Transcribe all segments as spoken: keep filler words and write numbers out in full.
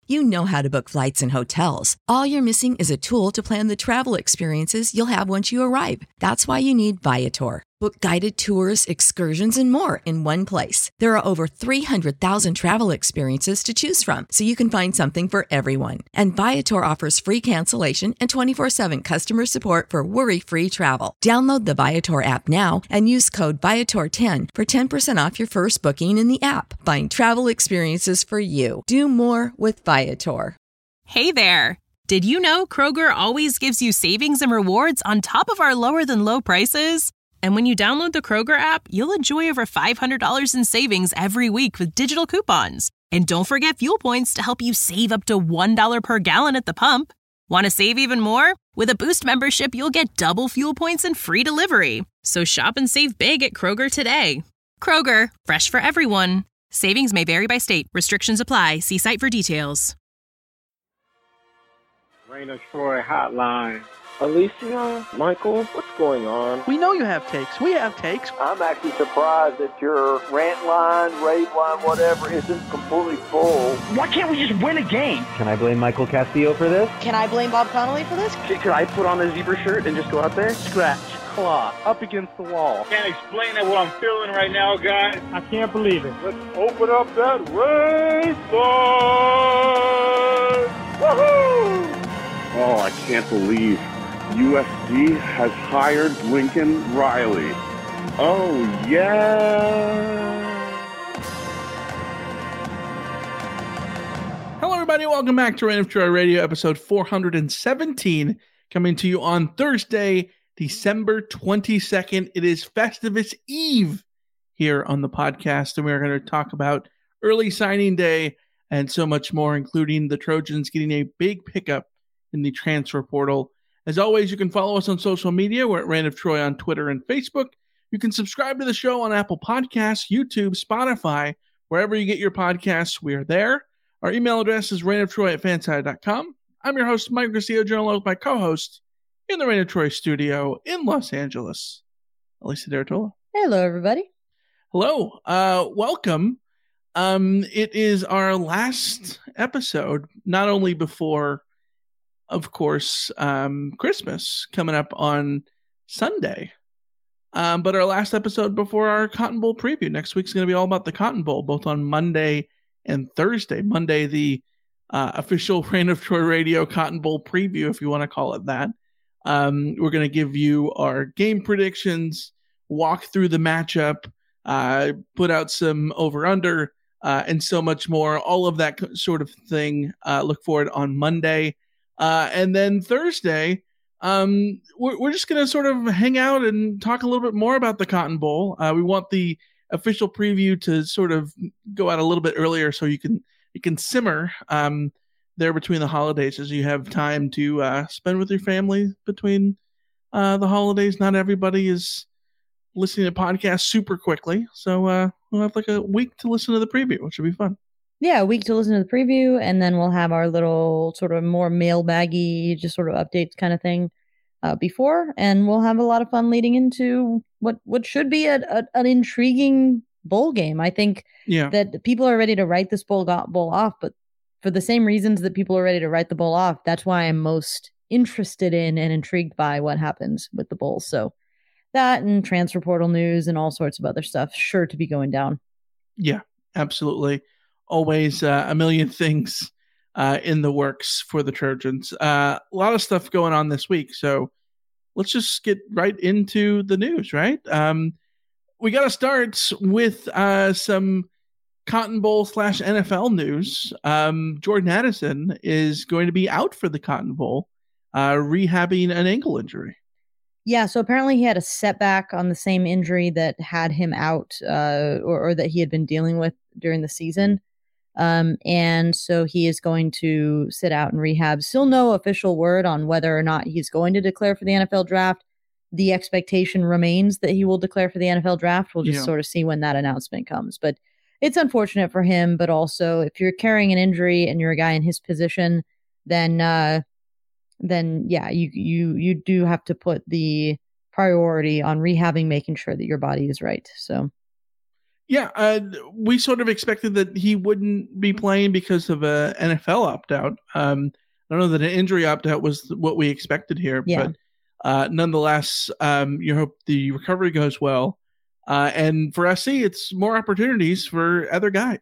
You know how to book flights and hotels. All you're missing is a tool to plan the travel experiences you'll have once you arrive. That's why you need Viator. Book guided tours, excursions, and more in one place. There are over three hundred thousand travel experiences to choose from, so you can find something for everyone. And Viator offers free cancellation and twenty-four seven customer support for worry-free travel. Download the Viator app now and use code Viator ten for ten percent off your first booking in the app. Find travel experiences for you. Do more with Viator. Hey there! Did you know Kroger always gives you savings and rewards on top of our lower-than-low prices? And when you download the Kroger app, you'll enjoy over five hundred dollars in savings every week with digital coupons. And don't forget fuel points to help you save up to one dollar per gallon at the pump. Want to save even more? With a Boost membership, you'll get double fuel points and free delivery. So shop and save big at Kroger today. Kroger, fresh for everyone. Savings may vary by state. Restrictions apply. See site for details. Raina Troy Hotline. Alicia, Michael, what's going on? We know you have takes. We have takes. I'm actually surprised that your rant line, rave line, whatever, isn't completely full. Why can't we just win a game? Can I blame Michael Castillo for this? Can I blame Bob Connolly for this? Could I put on a zebra shirt and just go out there? Scratch, claw, up against the wall. Can't explain it, what I'm feeling right now, guys. I can't believe it. Let's open up that race line! Woohoo! Oh, I can't believe U S C has hired Lincoln Riley. Oh, yeah. Hello, everybody. Welcome back to Rain of Troy Radio, episode four hundred seventeen, coming to you on Thursday, December twenty-second. It is Festivus Eve here on the podcast, and we're going to talk about early signing day and so much more, including the Trojans getting a big pickup in the transfer portal. As always, you can follow us on social media. We're at Rain of Troy on Twitter and Facebook. You can subscribe to the show on Apple Podcasts, YouTube, Spotify, wherever you get your podcasts. We are there. Our email address is rainoftroy at fanside dot com. I'm your host, Mike Garcia, joined with my co-host in the Rain of Troy studio in Los Angeles, Alicia D'Artola. Hello, everybody. Hello. Uh, welcome. Um, it is our last episode, not only before, of course, um, Christmas coming up on Sunday, um, but our last episode before our Cotton Bowl preview. Next week's going to be all about the Cotton Bowl, both on Monday and Thursday. Monday, the uh, official Rain of Troy Radio Cotton Bowl preview, if you want to call it that. Um, we're going to give you our game predictions, walk through the matchup, uh, put out some over-under, uh, and so much more. All of that sort of thing. Uh, look for it on Monday. Uh, and then Thursday, um, we're, we're just going to sort of hang out and talk a little bit more about the Cotton Bowl. Uh, we want the official preview to sort of go out a little bit earlier so you can you can simmer um, there between the holidays as you have time to uh, spend with your family between uh, the holidays. Not everybody is listening to podcasts super quickly, so uh, we'll have like a week to listen to the preview, which will be fun. Yeah, a week to listen to the preview, and then we'll have our little sort of more mailbaggy, just sort of updates kind of thing uh, before, and we'll have a lot of fun leading into what, what should be a, a, an intriguing bowl game. I think yeah. that people are ready to write this bowl, bowl off, but for the same reasons that people are ready to write the bowl off, that's why I'm most interested in and intrigued by what happens with the bowl. So that and transfer portal news and all sorts of other stuff sure to be going down. Yeah, absolutely. Always uh, a million things uh, in the works for the Trojans. Uh, a lot of stuff going on this week. So let's just get right into the news, right? Um, we got to start with uh, some Cotton Bowl slash N F L news. Um, Jordan Addison is going to be out for the Cotton Bowl, uh, rehabbing an ankle injury. Yeah, so apparently he had a setback on the same injury that had him out uh, or, or that he had been dealing with during the season. Um, and so he is going to sit out and rehab. Still no official word on whether or not he's going to declare for the N F L draft. The expectation remains that he will declare for the N F L draft. We'll just yeah. sort of see when that announcement comes. But it's unfortunate for him. But also, if you're carrying an injury and you're a guy in his position, then uh, then yeah, you you you do have to put the priority on rehabbing, making sure that your body is right. So. Yeah, uh, we sort of expected that he wouldn't be playing because of a N F L opt-out. Um, I don't know that an injury opt-out was what we expected here, Yeah. but uh, nonetheless, um, you hope the recovery goes well. Uh, and for S C, it's more opportunities for other guys.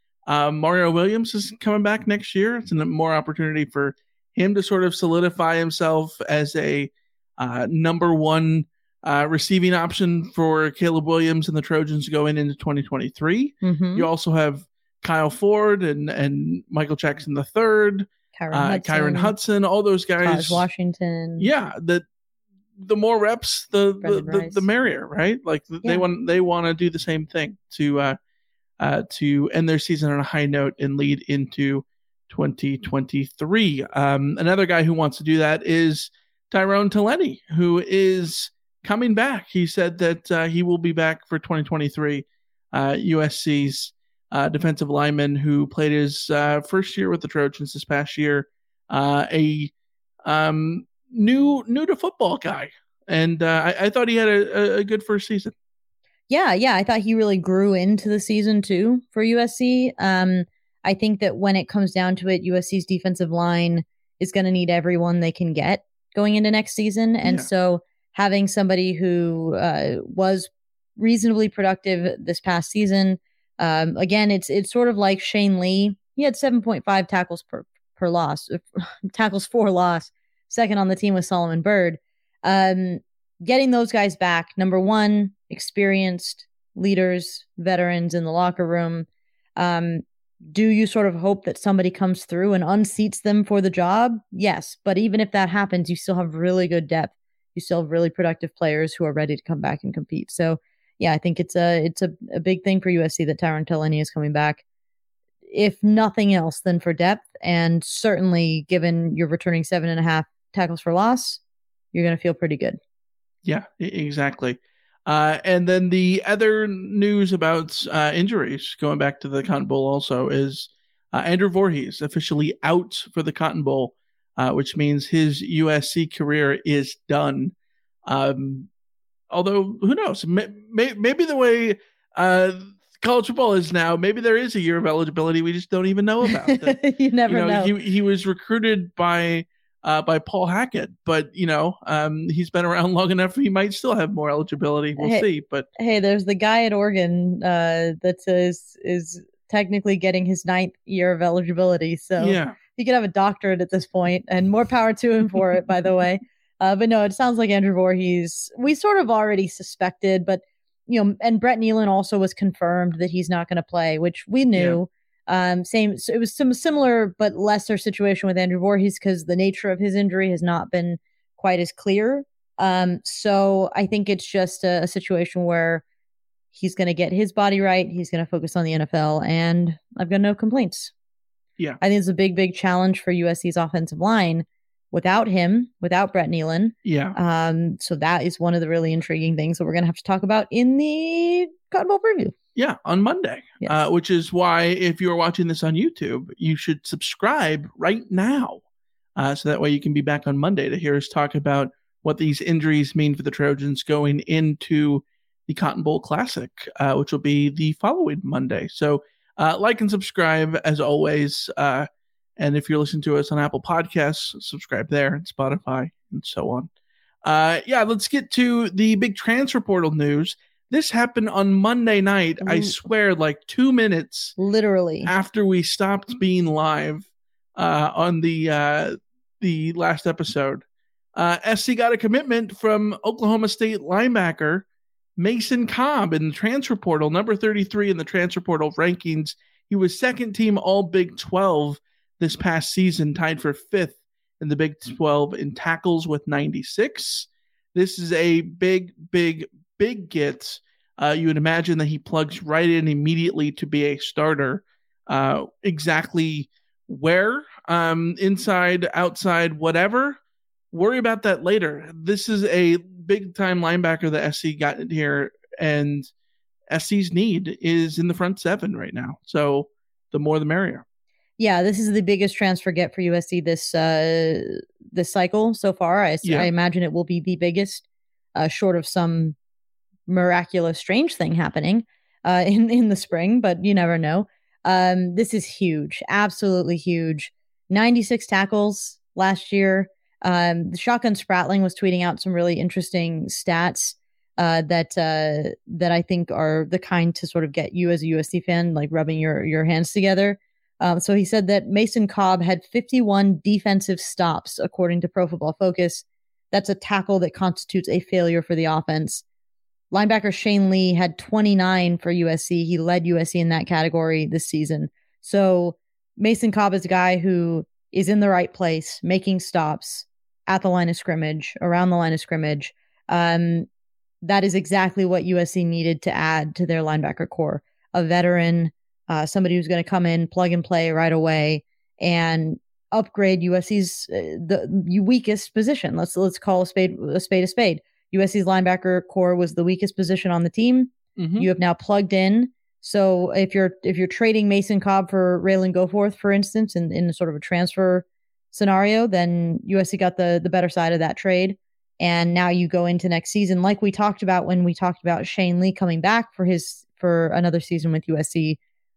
Um, Mario Williams is coming back next year. It's a more opportunity for him to sort of solidify himself as a uh, number one Uh, receiving option for Caleb Williams and the Trojans going into twenty twenty-three. Mm-hmm. You also have Kyle Ford and, and Michael Jackson the third, Kyron, uh, Hudson, Kyron Hudson, all those guys. Taj Washington. Yeah, the the more reps, the the, the, the merrier, right? Like yeah. they want they want to do the same thing to uh, uh, to end their season on a high note and lead into twenty twenty-three. Um, another guy who wants to do that is Tyrone Taleni, who is coming back. He said that uh, he will be back for twenty twenty-three. Uh, U S C's uh, defensive lineman who played his uh, first year with the Trojans this past year. Uh, a um, new new to football guy, and uh, I, I thought he had a, a good first season. Yeah, yeah, I thought he really grew into the season too for U S C. Um, I think that when it comes down to it, U S C's defensive line is going to need everyone they can get going into next season, and yeah. so. Having somebody who uh, was reasonably productive this past season. Um, again, it's it's sort of like Shane Lee. He had seven point five tackles per, per loss, tackles for loss, second on the team with Solomon Byrd. Um, getting those guys back, number one, experienced leaders, veterans in the locker room. Um, do you sort of hope that somebody comes through and unseats them for the job? Yes, but even if that happens, you still have really good depth. You still have really productive players who are ready to come back and compete. So, yeah, I think it's a it's a, a big thing for U S C that Tyrone Taleni is coming back. If nothing else, then for depth, and certainly given you're returning seven and a half tackles for loss, you're going to feel pretty good. Yeah, exactly. Uh, and then the other news about uh, injuries, going back to the Cotton Bowl also, is uh, Andrew Voorhees officially out for the Cotton Bowl. Uh, which means his U S C career is done. Um, although, who knows? May, may, maybe the way uh, college football is now, maybe there is a year of eligibility we just don't even know about. That, you never you know, know. He, he was recruited by uh, by Paul Hackett, but you know um, he's been around long enough. He might still have more eligibility. We'll hey, see. But hey, there's the guy at Oregon uh, that is is technically getting his ninth year of eligibility. So yeah. He could have a doctorate at this point, and more power to him for it, by the way. Uh, but no, it sounds like Andrew Voorhees, we sort of already suspected, but, you know, and Brett Nealon also was confirmed that he's not going to play, which we knew. Yeah. Um, same, so it was some similar but lesser situation with Andrew Voorhees because the nature of his injury has not been quite as clear. Um, so I think it's just a, a situation where he's going to get his body right. He's going to focus on the N F L, and I've got no complaints. Yeah, I think it's a big, big challenge for U S C's offensive line without him, without Brett Nealon. Yeah. Um. So that is one of the really intriguing things that we're going to have to talk about in the Cotton Bowl preview. Yeah, on Monday, yes. uh, which is why if you are watching this on YouTube, you should subscribe right now. Uh, so that way you can be back on Monday to hear us talk about what these injuries mean for the Trojans going into the Cotton Bowl Classic, uh, which will be the following Monday. So Uh, like and subscribe as always. Uh, and if you're listening to us on Apple Podcasts, subscribe there, and Spotify, and so on. Uh, yeah, let's get to the big transfer portal news. This happened on Monday night. Mm. I swear, like two minutes literally after we stopped being live uh, on the uh, the last episode. Uh, S C got a commitment from Oklahoma State linebacker Mason Cobb in the transfer portal, number thirty-three in the transfer portal rankings. He was second team all Big twelve this past season, tied for fifth in the Big twelve in tackles with ninety-six. This is a big, big, big get. Uh, you would imagine that he plugs right in immediately to be a starter. Uh, exactly where, um, inside, outside, whatever. Worry about that later. This is a big-time linebacker that S C got in here, and S C's need is in the front seven right now. So the more the merrier. Yeah, this is the biggest transfer get for U S C this uh, this cycle so far. I, yeah. I imagine it will be the biggest, uh, short of some miraculous, strange thing happening. uh, in, in the spring, but you never know. Um, this is huge, absolutely huge. ninety-six tackles last year. Um, the Shotgun Spratling was tweeting out some really interesting stats uh, that uh, that I think are the kind to sort of get you as a U S C fan, like rubbing your, your hands together. Um, so he said that Mason Cobb had fifty-one defensive stops, according to Pro Football Focus. That's a tackle that constitutes a failure for the offense. Linebacker Shane Lee had twenty-nine for U S C. He led U S C in that category this season. So Mason Cobb is a guy who is in the right place, making stops at the line of scrimmage, around the line of scrimmage. Um, that is exactly what U S C needed to add to their linebacker core. A veteran, uh, somebody who's going to come in, plug and play right away, and upgrade U S C's uh, the weakest position. Let's let's call a spade a spade a spade. U S C's linebacker core was the weakest position on the team. Mm-hmm. You have now plugged in. So if you're if you're trading Mason Cobb for Raylan Goforth, for instance, in, in sort of a transfer scenario, then U S C got the the better side of that trade. And now you go into next season, like we talked about when we talked about Shane Lee coming back for his for another season with U S C.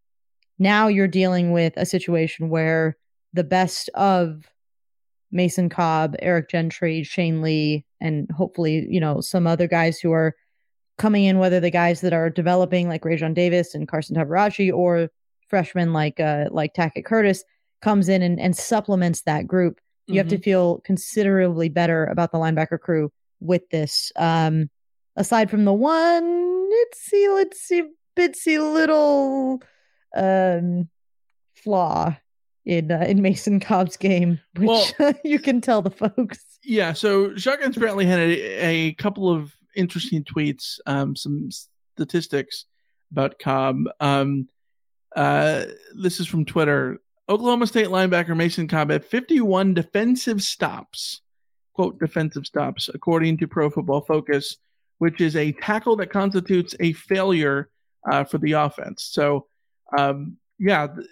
Now you're dealing with a situation where the best of Mason Cobb, Eric Gentry, Shane Lee, and hopefully, you know, some other guys who are coming in, whether the guys that are developing like Rajon Davis and Carson Tavarachi, or freshmen like uh, like Tackett Curtis, comes in and, and supplements that group. You mm-hmm. have to feel considerably better about the linebacker crew with this. Um, aside from the one, let's see, let's see, bitsy little um, flaw in uh, in Mason Cobb's game, which well, you can tell the folks. Yeah, so Shotgun Spratling had a, a couple of interesting tweets, um, some statistics about Cobb. Um, uh, this is from Twitter. Oklahoma State linebacker Mason Cobb had fifty-one defensive stops, quote, defensive stops, according to Pro Football Focus, which is a tackle that constitutes a failure uh, for the offense. So, um, yeah, th-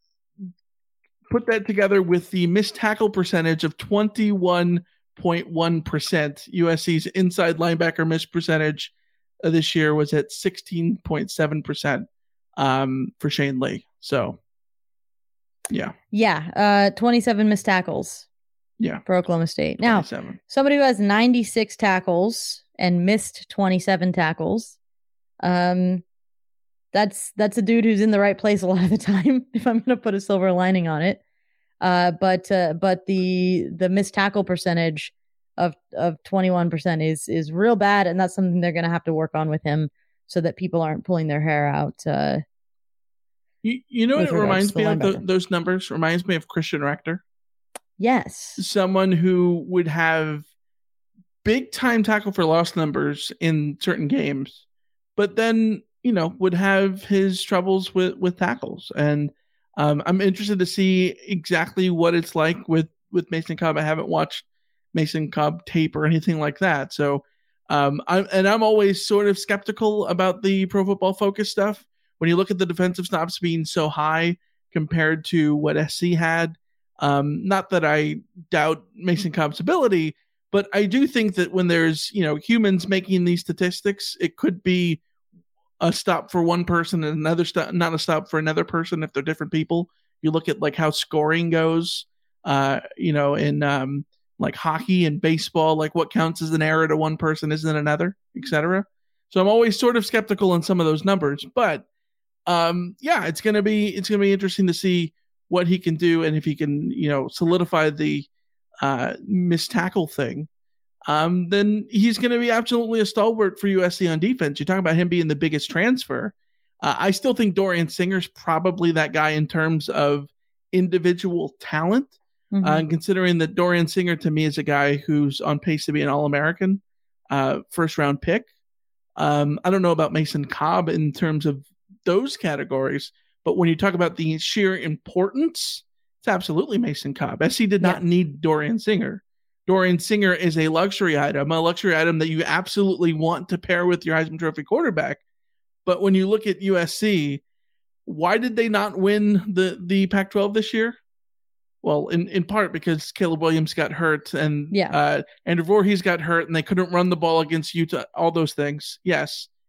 put that together with the missed tackle percentage of twenty-one point one percent. U S C's inside linebacker miss percentage uh, this year was at sixteen point seven percent um, for Shane Lee. So, yeah. Yeah, uh, twenty-seven missed tackles. Yeah. For Oklahoma State. Now, somebody who has ninety-six tackles and missed twenty-seven tackles, um, That's that's a dude who's in the right place a lot of the time, if I'm going to put a silver lining on it. Uh, but uh, but the the missed tackle percentage of of twenty-one percent is is real bad, and that's something they're going to have to work on with him so that people aren't pulling their hair out. Uh, you, you know what it reminds me of? The, those numbers reminds me of Christian Rector. Yes. Someone who would have big time tackle for loss numbers in certain games, but then, you know, would have his troubles with, with tackles. And um, I'm interested to see exactly what it's like with, with Mason Cobb. I haven't watched Mason Cobb tape or anything like that. So, um, I'm, and I'm always sort of skeptical about the Pro Football Focus stuff. When you look at the defensive stops being so high compared to what S C had, um, not that I doubt Mason Cobb's ability, but I do think that when there's, you know, humans making these statistics, it could be a stop for one person and another stop, not a stop for another person if they're different people. You look at like how scoring goes, uh, you know, in um, like hockey and baseball, like what counts as an error to one person isn't another, et cetera. So I'm always sort of skeptical on some of those numbers, but um, yeah, it's gonna be it's gonna be interesting to see what he can do and if he can, you know, solidify the uh, missed tackle thing. Um, then he's going to be absolutely a stalwart for U S C on defense. You talk about him being the biggest transfer. Uh, I still think Dorian Singer's probably that guy in terms of individual talent. Mm-hmm. Uh, and considering that Dorian Singer to me is a guy who's on pace to be an All-American uh, first round pick. Um, I don't know about Mason Cobb in terms of those categories, but when you talk about the sheer importance, it's absolutely Mason Cobb. S C did not yeah. need Dorian Singer. Dorian Singer is a luxury item, a luxury item that you absolutely want to pair with your Heisman Trophy quarterback. But when you look at U S C, why did they not win the, the Pac twelve this year? Well, in, in part because Caleb Williams got hurt and yeah. uh, Andrew Voorhees got hurt and they couldn't run the ball against Utah, all those things. Yes.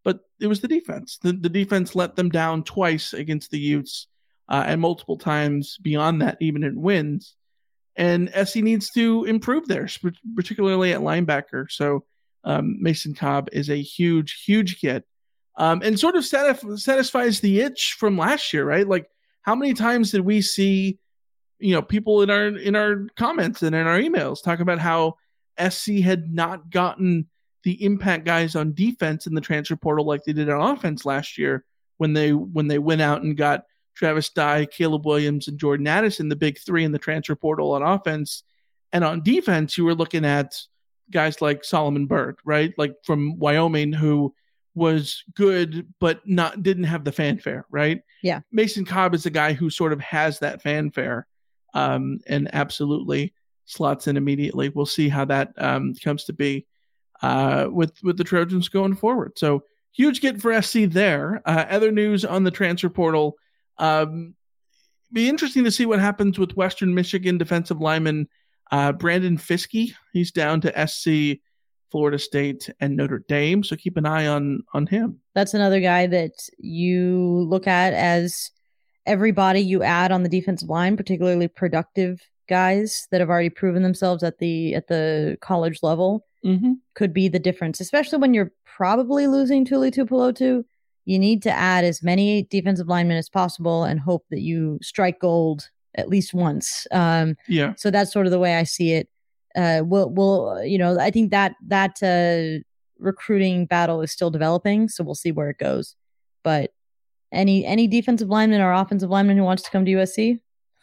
but it was the defense. The, the defense let them down twice against the Utes, uh, and multiple times beyond that, even in wins. And S C needs to improve there, particularly at linebacker. So um, Mason Cobb is a huge, huge get, um, and sort of satisf- satisfies the itch from last year, right? Like, how many times did we see, you know, people in our in our comments and in our emails talk about how S C had not gotten the impact guys on defense in the transfer portal like they did on offense last year when they when they went out and got Travis Dye, Caleb Williams, and Jordan Addison, the big three in the transfer portal on offense. And on defense, you were looking at guys like Solomon Byrd, right? Like from Wyoming, who was good, but not didn't have the fanfare, right? Yeah. Mason Cobb is a guy who sort of has that fanfare, um, and absolutely slots in immediately. We'll see how that um, comes to be uh, with, with the Trojans going forward. So huge get for S C there. Uh, other news on the transfer portal. Um, be interesting to see what happens with Western Michigan defensive lineman uh, Brandon Fiske. He's down to S C, Florida State, and Notre Dame. So keep an eye on on him. That's another guy that you look at as everybody you add on the defensive line, particularly productive guys that have already proven themselves at the at the college level, mm-hmm. could be the difference. Especially when you're probably losing Tuli Tuipulotu. You need to add as many defensive linemen as possible and hope that you strike gold at least once. Um, yeah. So that's sort of the way I see it. Uh, we'll, we'll, you know, I think that that uh, recruiting battle is still developing, so we'll see where it goes. But any any defensive lineman or offensive lineman who wants to come to U S C,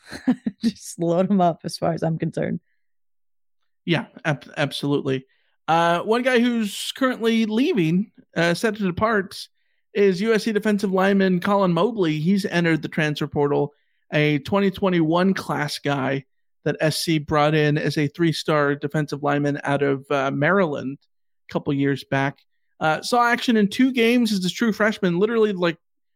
just load them up as far as I'm concerned. Yeah, ab- absolutely. Uh, one guy who's currently leaving, uh, set to depart, is U S C defensive lineman Colin Mobley. He's entered the transfer portal, a twenty twenty-one class guy that S C brought in as a three-star defensive lineman out of uh, Maryland a couple years back. Uh, saw action in two games as a true freshman, literally like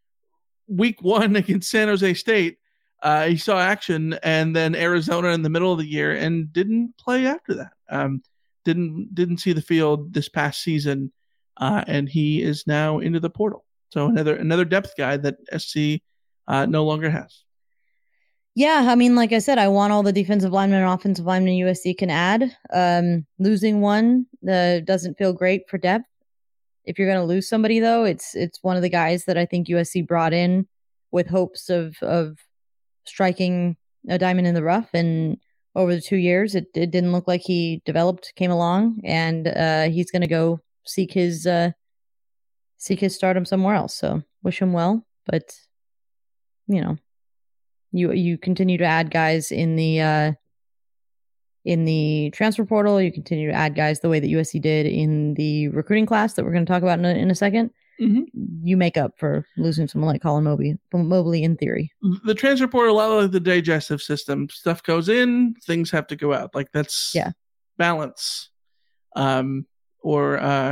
week one against San Jose State. Uh, he saw action, and then Arizona in the middle of the year, and didn't play after that. Um, didn't didn't see the field this past season, uh, and he is now into the portal. So another another depth guy that S C uh, no longer has. Yeah, I mean, like I said, I want all the defensive linemen and offensive linemen U S C can add. Um, losing one uh, doesn't feel great for depth. If you're going to lose somebody, though, it's it's one of the guys that I think U S C brought in with hopes of of striking a diamond in the rough. And over the two years, it, it didn't look like he developed, came along, and uh, he's going to go seek his uh, seek his stardom somewhere else. So wish him well, but you know, you you continue to add guys in the uh, in the transfer portal. You continue to add guys the way that U S C did in the recruiting class that we're going to talk about in a, in a second. Mm-hmm. You make up for losing someone like Colin Mobley, Mobley in theory. The transfer portal, a lot like the digestive system. Stuff goes in, things have to go out. Like that's yeah. balance. Um, or uh,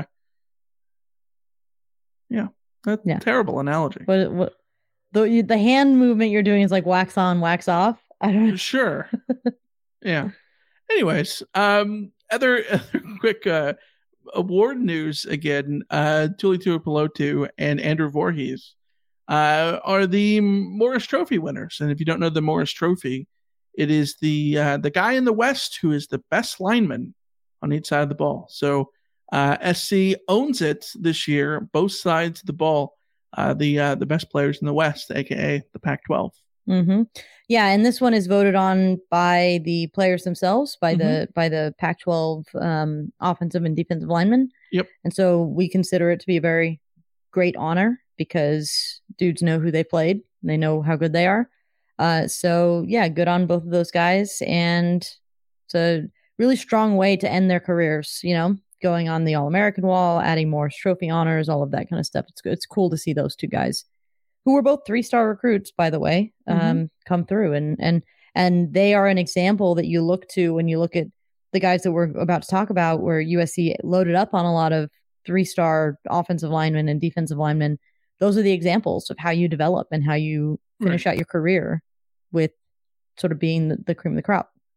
yeah, that's yeah. a terrible analogy. What what the the hand movement you're doing is like wax on, wax off. I don't know. Sure. Yeah. Anyways, um, other, other quick uh, award news again. Uh, Tuli Tuipulotu and Andrew Voorhees uh, are the Morris Trophy winners. And if you don't know the Morris Trophy, it is the uh, the guy in the West who is the best lineman on each side of the ball. So uh, S C owns it this year, both sides of the ball. Uh, the uh, the best players in the West, aka the Pac twelve. Mm-hmm. Yeah, and this one is voted on by the players themselves, by mm-hmm. the by the Pac twelve um, offensive and defensive linemen. Yep. And so we consider it to be a very great honor because dudes know who they played, and they know how good they are. Uh, so yeah, good on both of those guys, and it's a really strong way to end their careers. You know, going on the All-American wall, adding Morris Trophy honors, all of that kind of stuff. It's it's cool to see those two guys, who were both three-star recruits, by the way, um, mm-hmm. come through. And and and they are an example that you look to when you look at the guys that we're about to talk about, where U S C loaded up on a lot of three-star offensive linemen and defensive linemen. Those are the examples of how you develop and how you finish right. out your career with sort of being the, the cream of the crop.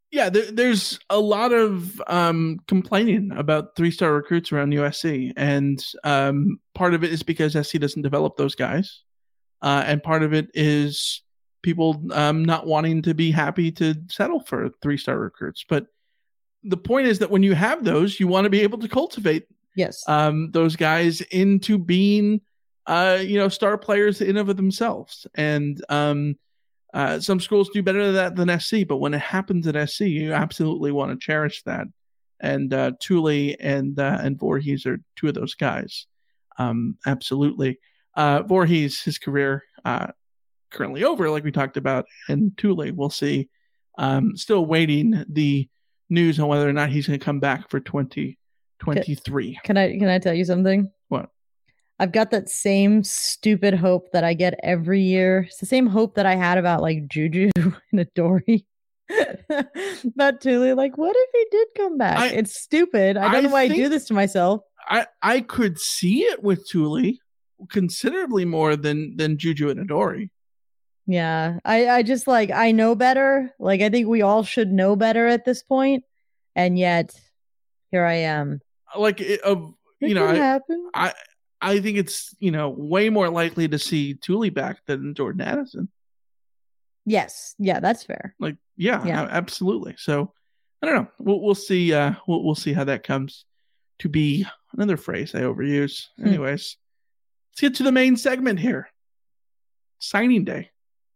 Yeah, there, there's a lot of um, complaining about three-star recruits around U S C, and um, part of it is because S C doesn't develop those guys, uh, and part of it is people um, not wanting to be happy to settle for three-star recruits. But the point is that when you have those, you want to be able to cultivate yes um, those guys into being, uh, you know, star players in and of themselves, and um, Uh, some schools do better at that than S C, but when it happens at S C, you absolutely want to cherish that. And uh, Thule and uh, and Voorhees are two of those guys. Um, absolutely. Uh, Voorhees, his career uh, currently over, like we talked about, and Thule, we'll see. Um, still waiting the news on whether or not he's going to come back for twenty twenty-three. Can, can I can I tell you something? What? I've got that same stupid hope that I get every year. It's the same hope that I had about like Juju and Adoree. About Thule. Like, what if he did come back? I, it's stupid. I don't I know why I do this to myself. I, I could see it with Thule considerably more than than Juju and Adoree. Yeah. I, I just like I know better. Like I think we all should know better at this point. And yet here I am. Like it, uh, you it know, I, happen. I I think it's, you know, way more likely to see Thule back than Jordan Addison. Yes. Yeah, that's fair. Like, yeah, yeah. absolutely. So, I don't know. We'll, we'll see. Uh, we'll, we'll see how that comes to be. Another phrase I overuse. Hmm. Anyways, let's get to the main segment here. Signing day.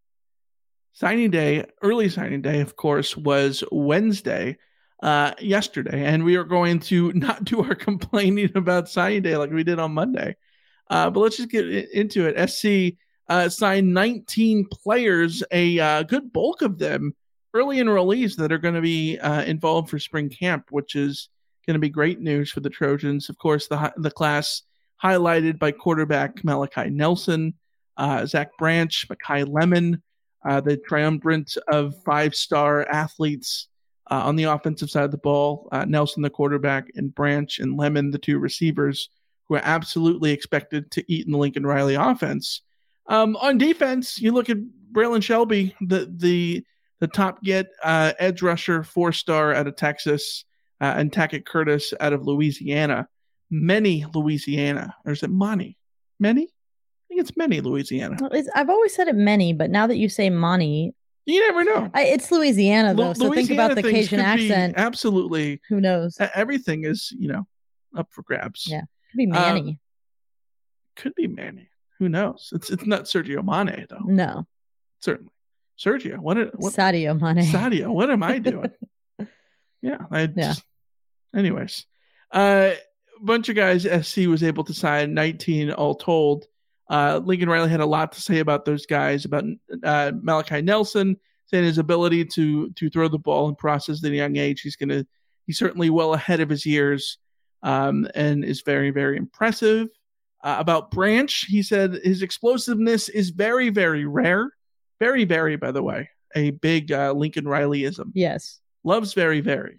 Signing day, early signing day, of course, was Wednesday. Uh, yesterday, and we are going to not do our complaining about signing day like we did on Monday. Uh, but let's just get into it. S C uh, signed nineteen players, a uh, good bulk of them early enrollees that are going to be uh, involved for spring camp, which is going to be great news for the Trojans. Of course, the the class highlighted by quarterback Malachi Nelson, uh, Zach Branch, Makai Lemon, uh, the triumvirate of five-star athletes Uh, on the offensive side of the ball, uh, Nelson, the quarterback, and Branch and Lemon, the two receivers, who are absolutely expected to eat in the Lincoln Riley offense. Um, on defense, you look at Braylon Shelby, the the the top get uh, edge rusher, four-star out of Texas, uh, and Tackett Curtis out of Louisiana. Many Louisiana. Or is it Monty? Many? I think it's many Louisiana. Well, it's, I've always said it many, but now that you say Monty, you never know. I, it's Louisiana, though, L- so Louisiana think about the Cajun accent. Absolutely. Who knows? Everything is, you know, up for grabs. Yeah. Could be Manny. Uh, could be Manny. Who knows? It's it's not Sergio Mane, though. No. Certainly. Sergio, what? what Sadio Mane. Sadio, what am I doing? yeah. I yeah. Just, anyways. Uh, a bunch of guys S C was able to sign, nineteen all told. Uh, Lincoln Riley had a lot to say about those guys, about uh, Malachi Nelson, saying his ability to to throw the ball and process at a young age. He's gonna he's certainly well ahead of his years, um, and is very, very impressive. Uh, about Branch, he said his explosiveness is very, very rare. Very, very, by the way, a big uh, Lincoln Rileyism. Yes. Loves very, very.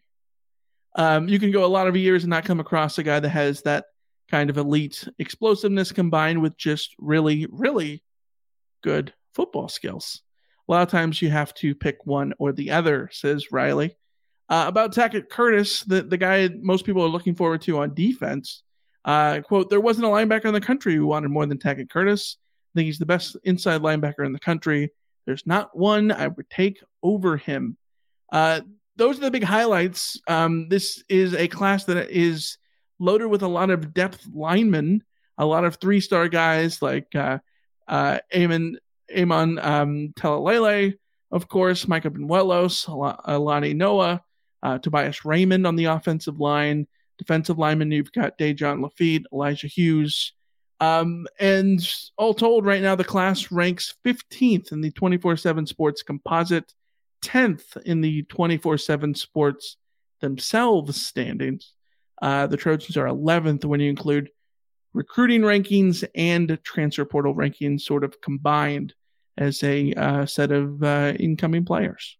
Um, you can go a lot of years and not come across a guy that has that kind of elite explosiveness combined with just really, really good football skills. A lot of times you have to pick one or the other, says Riley. Uh, about Tackett Curtis, the, the guy most people are looking forward to on defense, uh, quote, there wasn't a linebacker in the country who wanted more than Tackett Curtis. I think he's the best inside linebacker in the country. There's not one I would take over him. Uh, those are the big highlights. Um, this is a class that is loaded with a lot of depth linemen, a lot of three-star guys like uh, uh, Amon, Amon um, Talalele, of course, Micah Benuelos, Al- Alani Noah, uh, Tobias Raymond on the offensive line. Defensive lineman, you've got Dejon Lafitte, Elijah Hughes. Um, and all told, right now, the class ranks fifteenth in the twenty-four seven Sports composite, tenth in the twenty-four seven Sports themselves standings. Uh, the Trojans are eleventh when you include recruiting rankings and transfer portal rankings sort of combined as a uh, set of uh, incoming players.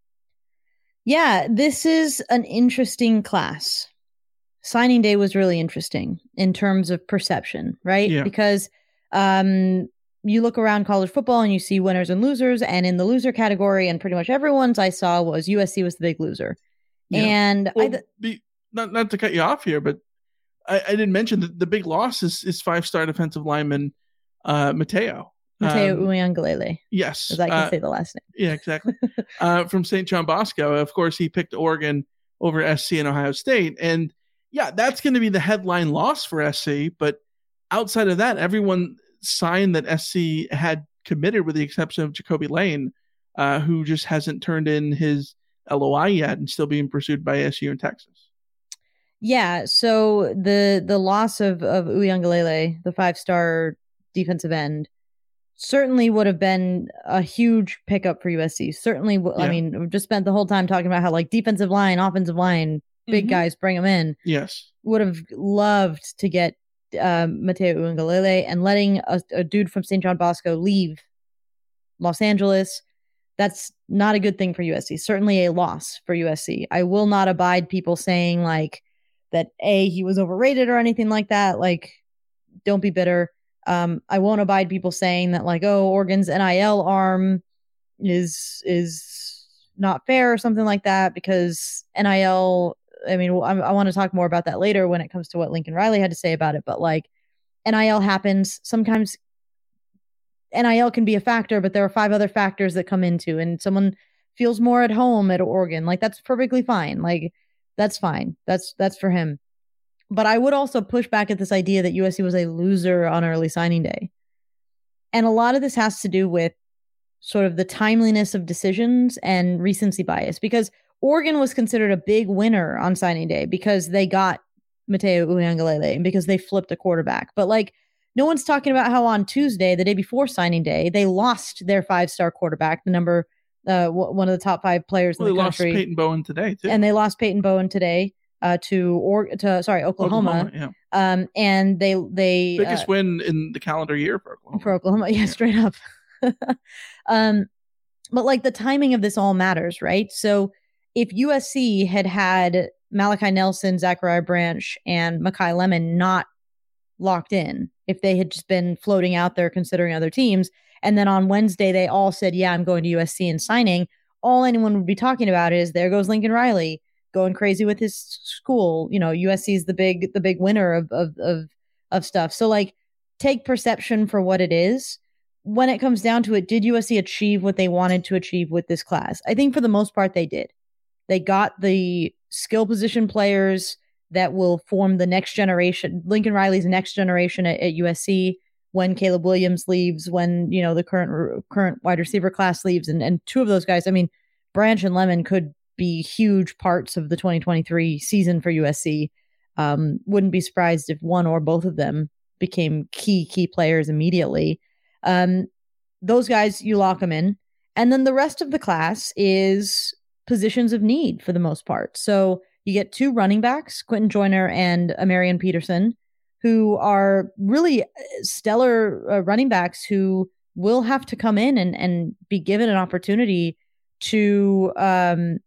Yeah, this is an interesting class. Signing day was really interesting in terms of perception, right? Yeah. Because um, you look around college football and you see winners and losers, and in the loser category, and pretty much everyone's I saw was U S C was the big loser. Yeah. And well, I th- be, not not to cut you off here, but I, I didn't mention that the big loss is, is five-star defensive lineman uh, Mateo. Mateo um, Uiagalelei. Yes. As I can uh, say the last name. Yeah, exactly. uh, from Saint John Bosco. Of course, he picked Oregon over S C and Ohio State. And yeah, that's going to be the headline loss for S C. But outside of that, everyone signed that S C had committed with the exception of Jacoby Lane, uh, who just hasn't turned in his L O I yet and still being pursued by S U in Texas. Yeah, so the the loss of, of Uiagalelei, the five-star defensive end, certainly would have been a huge pickup for U S C. Certainly, w- yeah. I mean, we just spent the whole time talking about how like defensive line, offensive line, big mm-hmm. guys, bring them in. Yes. Would have loved to get um, Mateo Uiagalelei, and letting a, a dude from Saint John Bosco leave Los Angeles. That's not a good thing for U S C. Certainly a loss for U S C. I will not abide people saying like that, A, he was overrated or anything like that. Like, don't be bitter. Um, I won't abide people saying that like, oh, Oregon's N I L arm is is not fair or something like that, because N I L, I mean, I, I want to talk more about that later when it comes to what Lincoln Riley had to say about it. But like, N I L happens. Sometimes N I L can be a factor, but there are five other factors that come into, and someone feels more at home at Oregon. Like, that's perfectly fine. Like, that's fine. That's, that's for him. But I would also push back at this idea that U S C was a loser on early signing day. And a lot of this has to do with sort of the timeliness of decisions and recency bias, because Oregon was considered a big winner on signing day because they got Mateo Uiagalelei and because they flipped a quarterback. But like, no one's talking about how on Tuesday, the day before signing day, they lost their five-star quarterback, the number, uh, w- one of the top five players well, in the they country. They lost Peyton Bowen today, too. And they lost Peyton Bowen today uh, to, or to sorry, Oklahoma. Oklahoma yeah. Um, and they, they biggest uh, win in the calendar year for Oklahoma. For Oklahoma, yeah, straight up. um, but like the timing of this all matters, right? So if U S C had had Malachi Nelson, Zachariah Branch, and Makai Lemon not locked in, if they had just been floating out there considering other teams, and then on Wednesday they all said, yeah, I'm going to U S C and signing, all anyone would be talking about is there goes Lincoln Riley going crazy with his school. You know, U S C is the big the big winner of of of of stuff. So like, take perception for what it is. When it comes down to it, did U S C achieve what they wanted to achieve with this class? I think for the most part they did. They got the skill position players that will form the next generation, Lincoln Riley's next generation at, at U S C, when Caleb Williams leaves, when, you know, the current current wide receiver class leaves. And, and two of those guys, I mean, Branch and Lemon could be huge parts of the twenty twenty-three season for U S C. Um, wouldn't be surprised if one or both of them became key, key players immediately. Um, those guys, you lock them in. And then the rest of the class is positions of need for the most part. So you get two running backs, Quentin Joyner and Amarian Peterson, who are really stellar uh, running backs who will have to come in and, and be given an opportunity to um,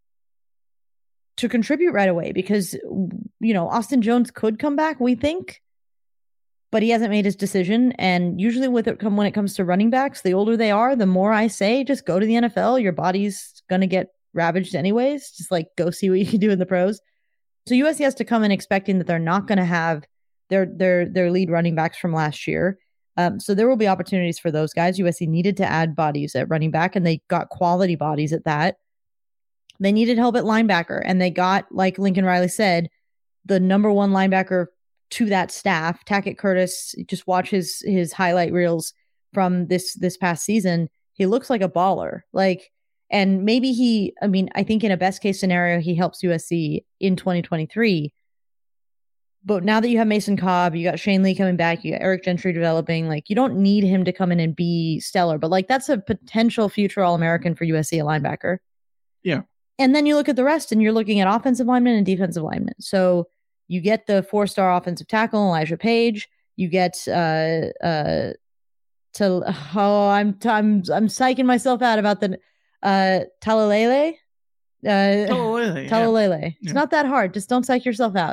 to contribute right away, because, you know, Austin Jones could come back, we think, but he hasn't made his decision. And usually with it come when it comes to running backs, the older they are, the more I say, just go to the N F L. Your body's going to get ravaged anyways. Just like go see what you can do in the pros. So U S C has to come in expecting that they're not going to have their their their lead running backs from last year. Um, so there will be opportunities for those guys. U S C needed to add bodies at running back, and they got quality bodies at that. They needed help at linebacker, and they got, like Lincoln Riley said, the number one linebacker to that staff. Tackett Curtis, just watch his his highlight reels from this this past season. He looks like a baller. Like, and maybe he, I mean, I think in a best case scenario, he helps U S C in twenty twenty-three. But now that you have Mason Cobb, you got Shane Lee coming back, you got Eric Gentry developing, like, you don't need him to come in and be stellar. But like, that's a potential future All-American for U S C, a linebacker. Yeah. And then you look at the rest and you're looking at offensive linemen and defensive linemen. So you get the four-star offensive tackle, Elijah Page. You get uh uh to oh I'm I'm I'm psyching myself out about the uh Talalele. Uh Talalele. Talalele. Yeah. It's yeah. not that hard. Just don't psych yourself out.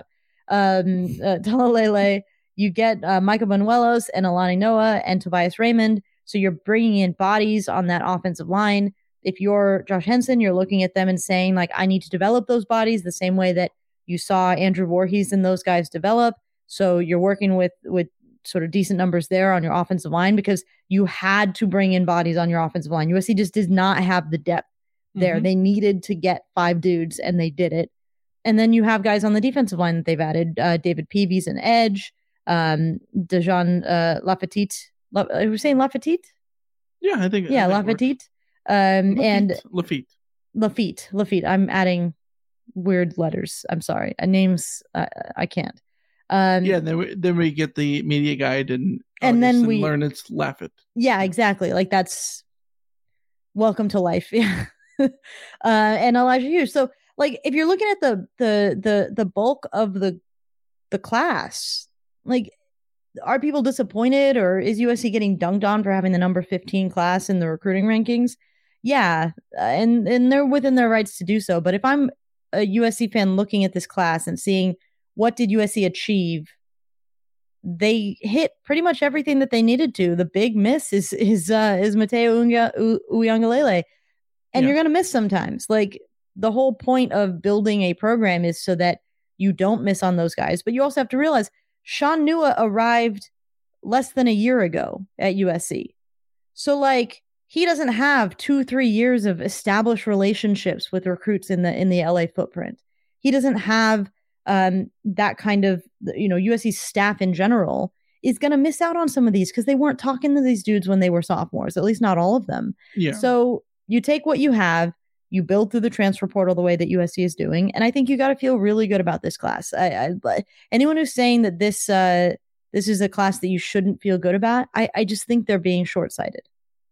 Um uh, Talalele. You get uh, Micah Banuelos and Alani Noah and Tobias Raymond. So you're bringing in bodies on that offensive line. If you're Josh Henson, you're looking at them and saying, like, I need to develop those bodies the same way that you saw Andrew Voorhees and those guys develop. So you're working with with sort of decent numbers there on your offensive line because you had to bring in bodies on your offensive line. U S C just did not have the depth there. Mm-hmm. They needed to get five dudes, and they did it. And then you have guys on the defensive line that they've added. Uh, David Peavy's an edge. Um, Dejan uh, Lafetite. La- are we saying Lafetite? Yeah, I think. Yeah, I think Lafetite. Um, Lafitte, and Lafitte. Lafitte. Lafitte. I'm adding weird letters. I'm sorry. Uh, names, uh, I can't. Um, yeah, then we, then we get the media guide and and then and we learn it's Lafitte. Yeah, exactly. Like that's welcome to life. Yeah, uh, and Elijah Hughes. So, like, if you're looking at the the the the bulk of the the class, like, are people disappointed, or is U S C getting dunked on for having the number fifteen class in the recruiting rankings? Yeah, uh, and and they're within their rights to do so. But if I'm a U S C fan looking at this class and seeing what did U S C achieve, they hit pretty much everything that they needed to. The big miss is is uh, is Mateo Uiagalelei, and yeah. You're going to miss sometimes. Like, the whole point of building a program is so that you don't miss on those guys. But you also have to realize Sean Nua arrived less than a year ago at U S C, so like he doesn't have two three years of established relationships with recruits in the in the L A footprint. He doesn't have Um, that kind of, you know, U S C staff in general is going to miss out on some of these because they weren't talking to these dudes when they were sophomores, at least not all of them. Yeah. So you take what you have, you build through the transfer portal the way that U S C is doing, and I think you got to feel really good about this class. I, I anyone who's saying that this uh, this is a class that you shouldn't feel good about, I, I just think they're being short-sighted.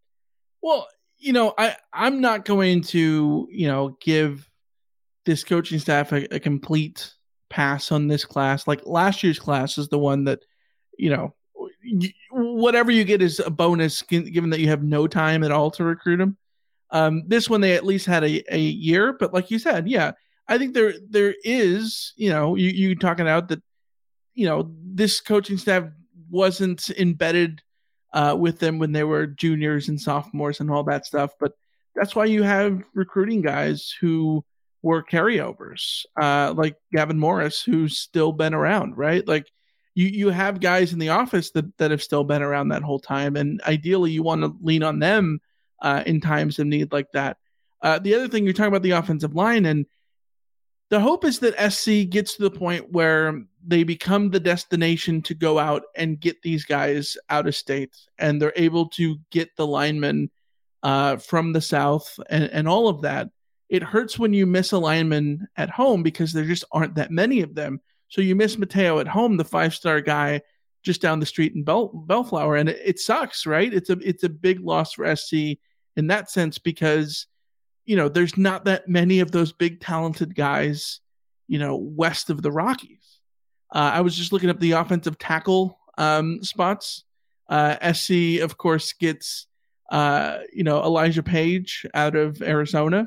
Well, you know, I I'm not going to, you know, give this coaching staff a, a complete pass on this class. Like, last year's class is the one that, you know, you, whatever you get is a bonus given that you have no time at all to recruit them. Um, this one, they at least had a, a year, but like you said, yeah, I think there there is, you know, you, you talking out that, you know, this coaching staff wasn't embedded uh, with them when they were juniors and sophomores and all that stuff. But that's why you have recruiting guys who were carryovers, uh, like Gavin Morris, who's still been around, right? Like, you, you have guys in the office that, that have still been around that whole time. And ideally you want to lean on them uh, in times of need like that. Uh, the other thing, you're talking about the offensive line, and the hope is that S C gets to the point where they become the destination to go out and get these guys out of state, and they're able to get the linemen uh, from the South and, and all of that. It hurts when you miss a lineman at home because there just aren't that many of them. So you miss Mateo at home, the five-star guy just down the street in Bell, Bellflower, and it, it sucks, right? It's a it's a big loss for S C in that sense because, you know, there's not that many of those big talented guys, you know, west of the Rockies. Uh, I was just looking up the offensive tackle um, spots. Uh, S C, of course, gets uh, you know Elijah Page out of Arizona.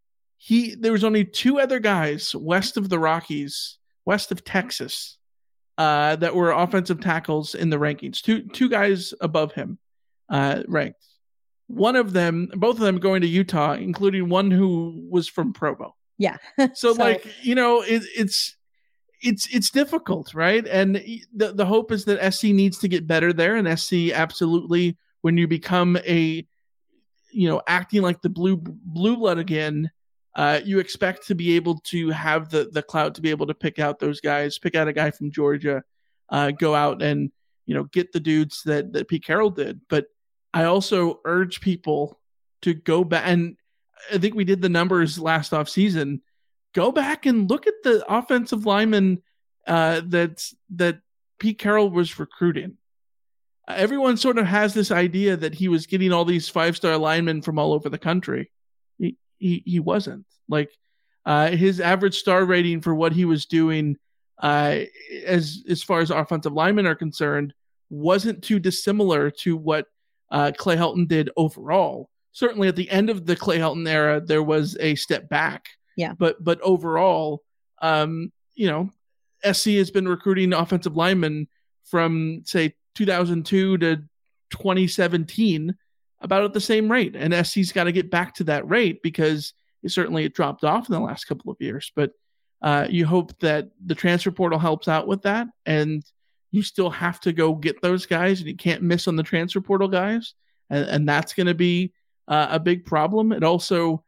He there was only two other guys west of the Rockies, west of Texas, uh, that were offensive tackles in the rankings. Two two guys above him uh, ranked. One of them, both of them going to Utah, including one who was from Provo. Yeah. so, so like, you know, it, it's it's it's difficult, right? And the the hope is that S C needs to get better there, and S C absolutely, when you become a, you know, acting like the blue blue blood again. Uh, you expect to be able to have the, the clout to be able to pick out those guys, pick out a guy from Georgia, uh, go out and, you know, get the dudes that, that Pete Carroll did. But I also urge people to go back, and I think we did the numbers last off season. Go back and look at the offensive linemen uh, that that Pete Carroll was recruiting. Uh, everyone sort of has this idea that he was getting all these five-star linemen from all over the country. He, He he wasn't. Like, uh, his average star rating for what he was doing, uh, as as far as offensive linemen are concerned, wasn't too dissimilar to what uh, Clay Helton did overall. Certainly, at the end of the Clay Helton era, there was a step back. Yeah. But but overall, um, you know, S C has been recruiting offensive linemen from say two thousand two to twenty seventeen about at the same rate. And S C's got to get back to that rate because it certainly it dropped off in the last couple of years. But uh, you hope that the transfer portal helps out with that. And you still have to go get those guys, and you can't miss on the transfer portal guys. And, and that's going to be uh, a big problem. It also,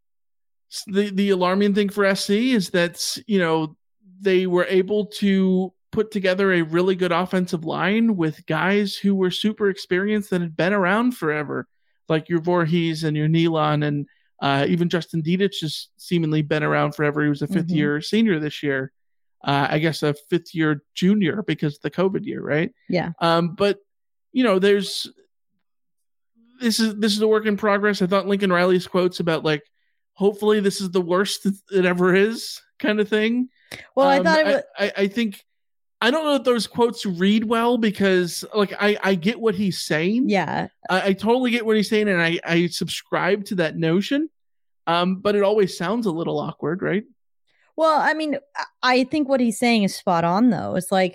the, the alarming thing for S C is that, you know, they were able to put together a really good offensive line with guys who were super experienced that had been around forever, like your Voorhees and your Nealon, and uh, even Justin Dietich has seemingly been around forever. He was a fifth mm-hmm. year senior this year. Uh, I guess a fifth year junior because of the COVID year, right? Yeah. Um, but you know, there's this is this is a work in progress. I thought Lincoln Riley's quotes about like, hopefully this is the worst it ever is, kind of thing. Well, um, I thought it was. I, I, I think I don't know if those quotes read well because like I I get what he's saying. Yeah. I, I totally get what he's saying, and I I subscribe to that notion. Um, but it always sounds a little awkward, right? Well, I mean, I think what he's saying is spot on, though. It's like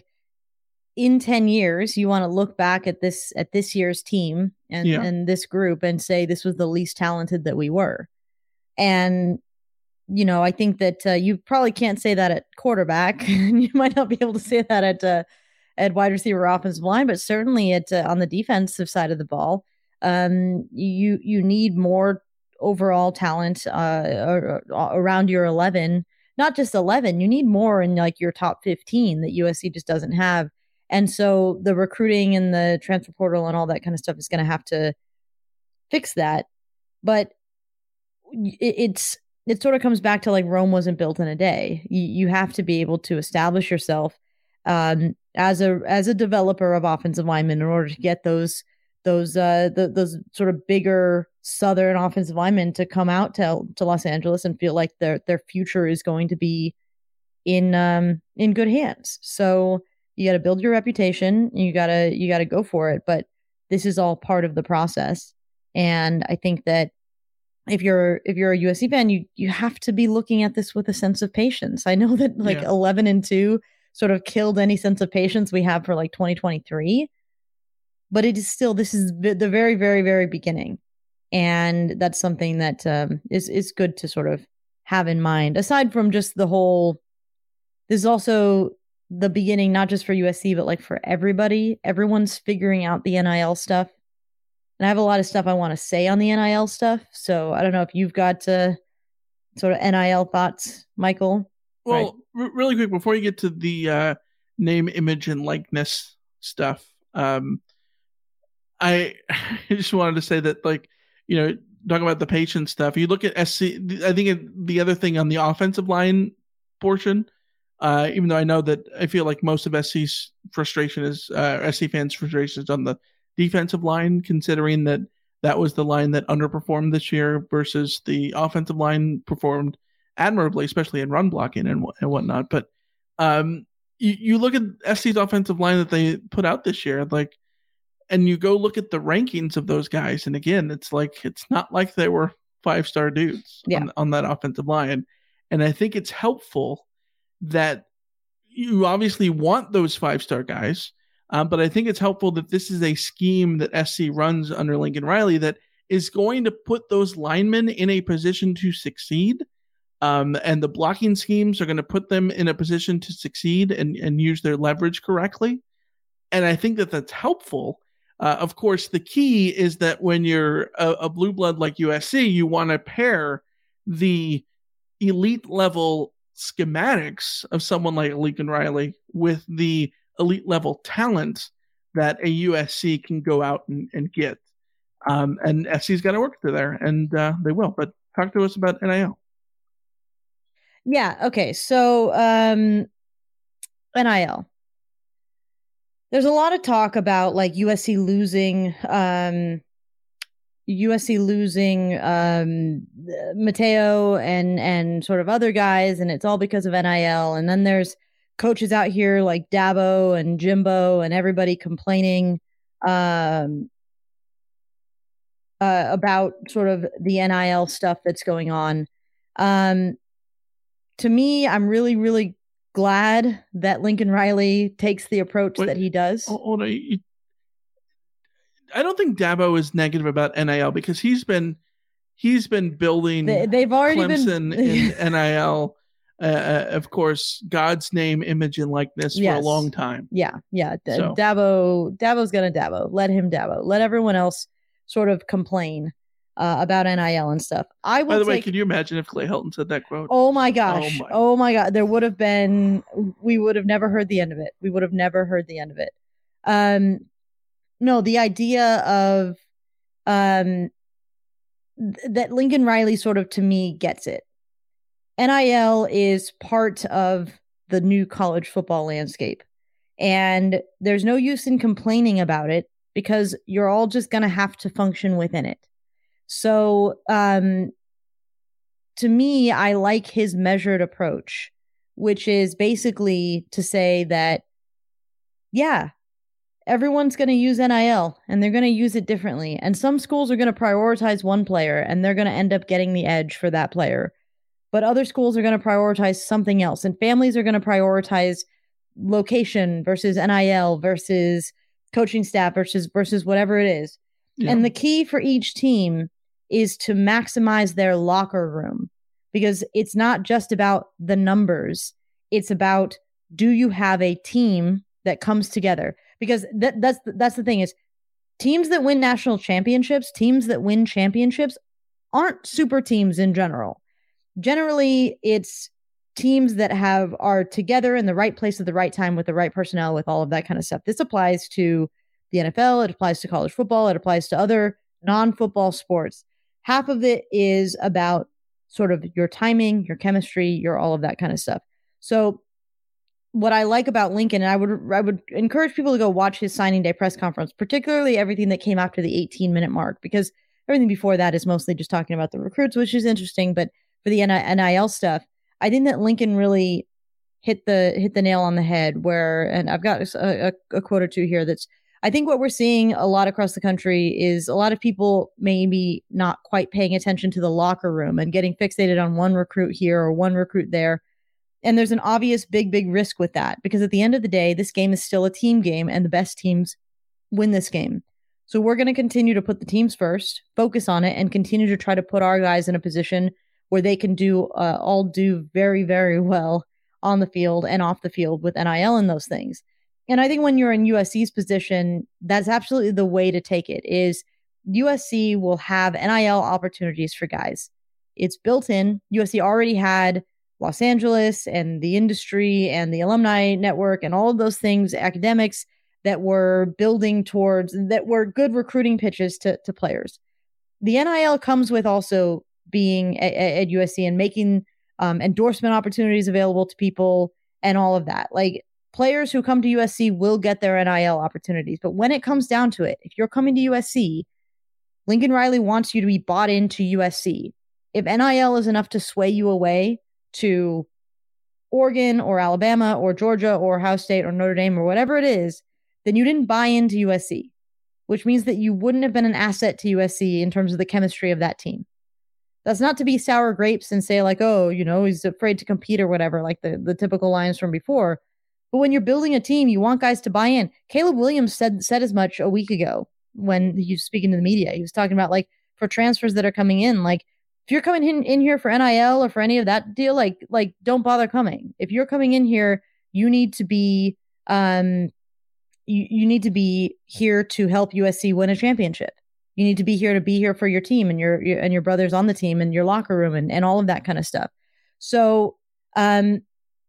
in ten years, you want to look back at this at this year's team and, yeah. and this group and say this was the least talented that we were. And, you know, I think that uh, you probably can't say that at quarterback. You might not be able to say that at uh, at wide receiver, offensive line, but certainly at uh, on the defensive side of the ball, um, you you need more overall talent uh, around your eleven. Not just eleven, you need more in like your top fifteen that U S C just doesn't have. And so the recruiting and the transfer portal and all that kind of stuff is going to have to fix that. But it, it's it sort of comes back to like Rome wasn't built in a day. You, you have to be able to establish yourself um, as a as a developer of offensive linemen in order to get those those uh, the, those sort of bigger Southern offensive linemen to come out to to Los Angeles and feel like their their future is going to be in um in good hands. So you got to build your reputation. You gotta you gotta go for it. But this is all part of the process. And I think that if you're if you're a U S C fan, you you have to be looking at this with a sense of patience. I know that like yeah. eleven and two sort of killed any sense of patience we have for like twenty twenty-three. But it is still this is the very very very beginning. And that's something that um, is is good to sort of have in mind. Aside from just the whole, this is also the beginning, not just for U S C, but like for everybody. Everyone's figuring out the N I L stuff. And I have a lot of stuff I want to say on the N I L stuff. So I don't know if you've got uh, sort of N I L thoughts, Michael. Well, right. r- really quick, before you get to the uh, name, image, and likeness stuff, um, I, I just wanted to say that, like, you know, talking about the patient stuff, you look at S C, I think it, the other thing on the offensive line portion, uh, even though I know that I feel like most of S C's frustration is, uh, S C fans' frustration is on the defensive line, considering that that was the line that underperformed this year versus the offensive line performed admirably, especially in run blocking and, and whatnot. But um, you, you look at S C's offensive line that they put out this year, like, and you go look at the rankings of those guys, and again, it's like it's not like they were five-star dudes yeah. on, on that offensive line. And I think it's helpful that you obviously want those five-star guys, um, but I think it's helpful that this is a scheme that S C runs under Lincoln Riley that is going to put those linemen in a position to succeed, um, and the blocking schemes are going to put them in a position to succeed and, and use their leverage correctly. And I think that that's helpful. Uh, of course, the key is that when you're a, a blue blood like U S C, you want to pair the elite level schematics of someone like Lincoln Riley with the elite level talent that a U S C can go out and, and get. Um, and S C's got to work through there, and uh, they will. But talk to us about N I L. Yeah. Okay. So um, N I L. There's a lot of talk about like U S C losing, um, U S C losing um, Mateo and and sort of other guys, and it's all because of N I L. And then there's coaches out here like Dabo and Jimbo and everybody complaining um, uh, about sort of the N I L stuff that's going on. Um, to me, I'm really, really glad that Lincoln Riley takes the approach Wait, that he does. Hold on. I don't think Dabo is negative about N I L because he's been he's been building. They, they've already Clemson been in N I L. Uh, of course, God's name, image, and likeness yes. for a long time. Yeah, yeah. D- so. Dabo, Dabo's gonna Dabo. Let him Dabo. Let everyone else sort of complain uh, about N I L and stuff. I will. By the take... way, can you imagine if Clay Helton said that quote? Oh my gosh! Oh my, oh my god! There would have been. We would have never heard the end of it. We would have never heard the end of it. Um, no, the idea of um th- that Lincoln Riley sort of to me gets it. N I L is part of the new college football landscape. And there's no use in complaining about it because you're all just going to have to function within it. So um, to me, I like his measured approach, which is basically to say that, yeah, everyone's going to use N I L and they're going to use it differently. And some schools are going to prioritize one player and they're going to end up getting the edge for that player. But other schools are going to prioritize something else. And families are going to prioritize location versus N I L versus coaching staff versus versus whatever it is. Yeah. And the key for each team is to maximize their locker room because it's not just about the numbers. It's about, do you have a team that comes together? Because that, that's, that's the thing is teams that win national championships, teams that win championships aren't super teams in general. Generally, it's teams that have are together in the right place at the right time with the right personnel, with all of that kind of stuff. This applies to the N F L. It applies to college football. It applies to other non-football sports. Half of it is about sort of your timing, your chemistry, your all of that kind of stuff. So what I like about Lincoln, and I would I would encourage people to go watch his signing day press conference, particularly everything that came after the eighteen minute mark, because everything before that is mostly just talking about the recruits, which is interesting, but for the N I L stuff, I think that Lincoln really hit the hit the nail on the head where, and I've got a, a, a quote or two here that's, I think what we're seeing a lot across the country is a lot of people maybe not quite paying attention to the locker room and getting fixated on one recruit here or one recruit there. And there's an obvious big, big risk with that because at the end of the day, this game is still a team game and the best teams win this game. So we're going to continue to put the teams first, focus on it, and continue to try to put our guys in a position where they can do uh, all do very, very well on the field and off the field with N I L and those things. And I think when you're in U S C's position, that's absolutely the way to take it is U S C will have N I L opportunities for guys. It's built in. U S C already had Los Angeles and the industry and the alumni network and all of those things, academics that were building towards, that were good recruiting pitches to, to players. The N I L comes with also being at, at U S C and making um, endorsement opportunities available to people and all of that. Like players who come to U S C will get their N I L opportunities. But when it comes down to it, if you're coming to U S C, Lincoln Riley wants you to be bought into U S C. If N I L is enough to sway you away to Oregon or Alabama or Georgia or Ohio State or Notre Dame or whatever it is, then you didn't buy into U S C, which means that you wouldn't have been an asset to U S C in terms of the chemistry of that team. That's not to be sour grapes and say like, oh, you know, he's afraid to compete or whatever, like the, the typical lines from before. But when you're building a team, you want guys to buy in. Caleb Williams said said as much a week ago when he was speaking to the media. He was talking about like for transfers that are coming in, like if you're coming in, in here for N I L or for any of that deal, like like don't bother coming. If you're coming in here, you need to be um you, you need to be here to help U S C win a championship. You need to be here to be here for your team and your, your and your brothers on the team and your locker room and, and all of that kind of stuff. So um,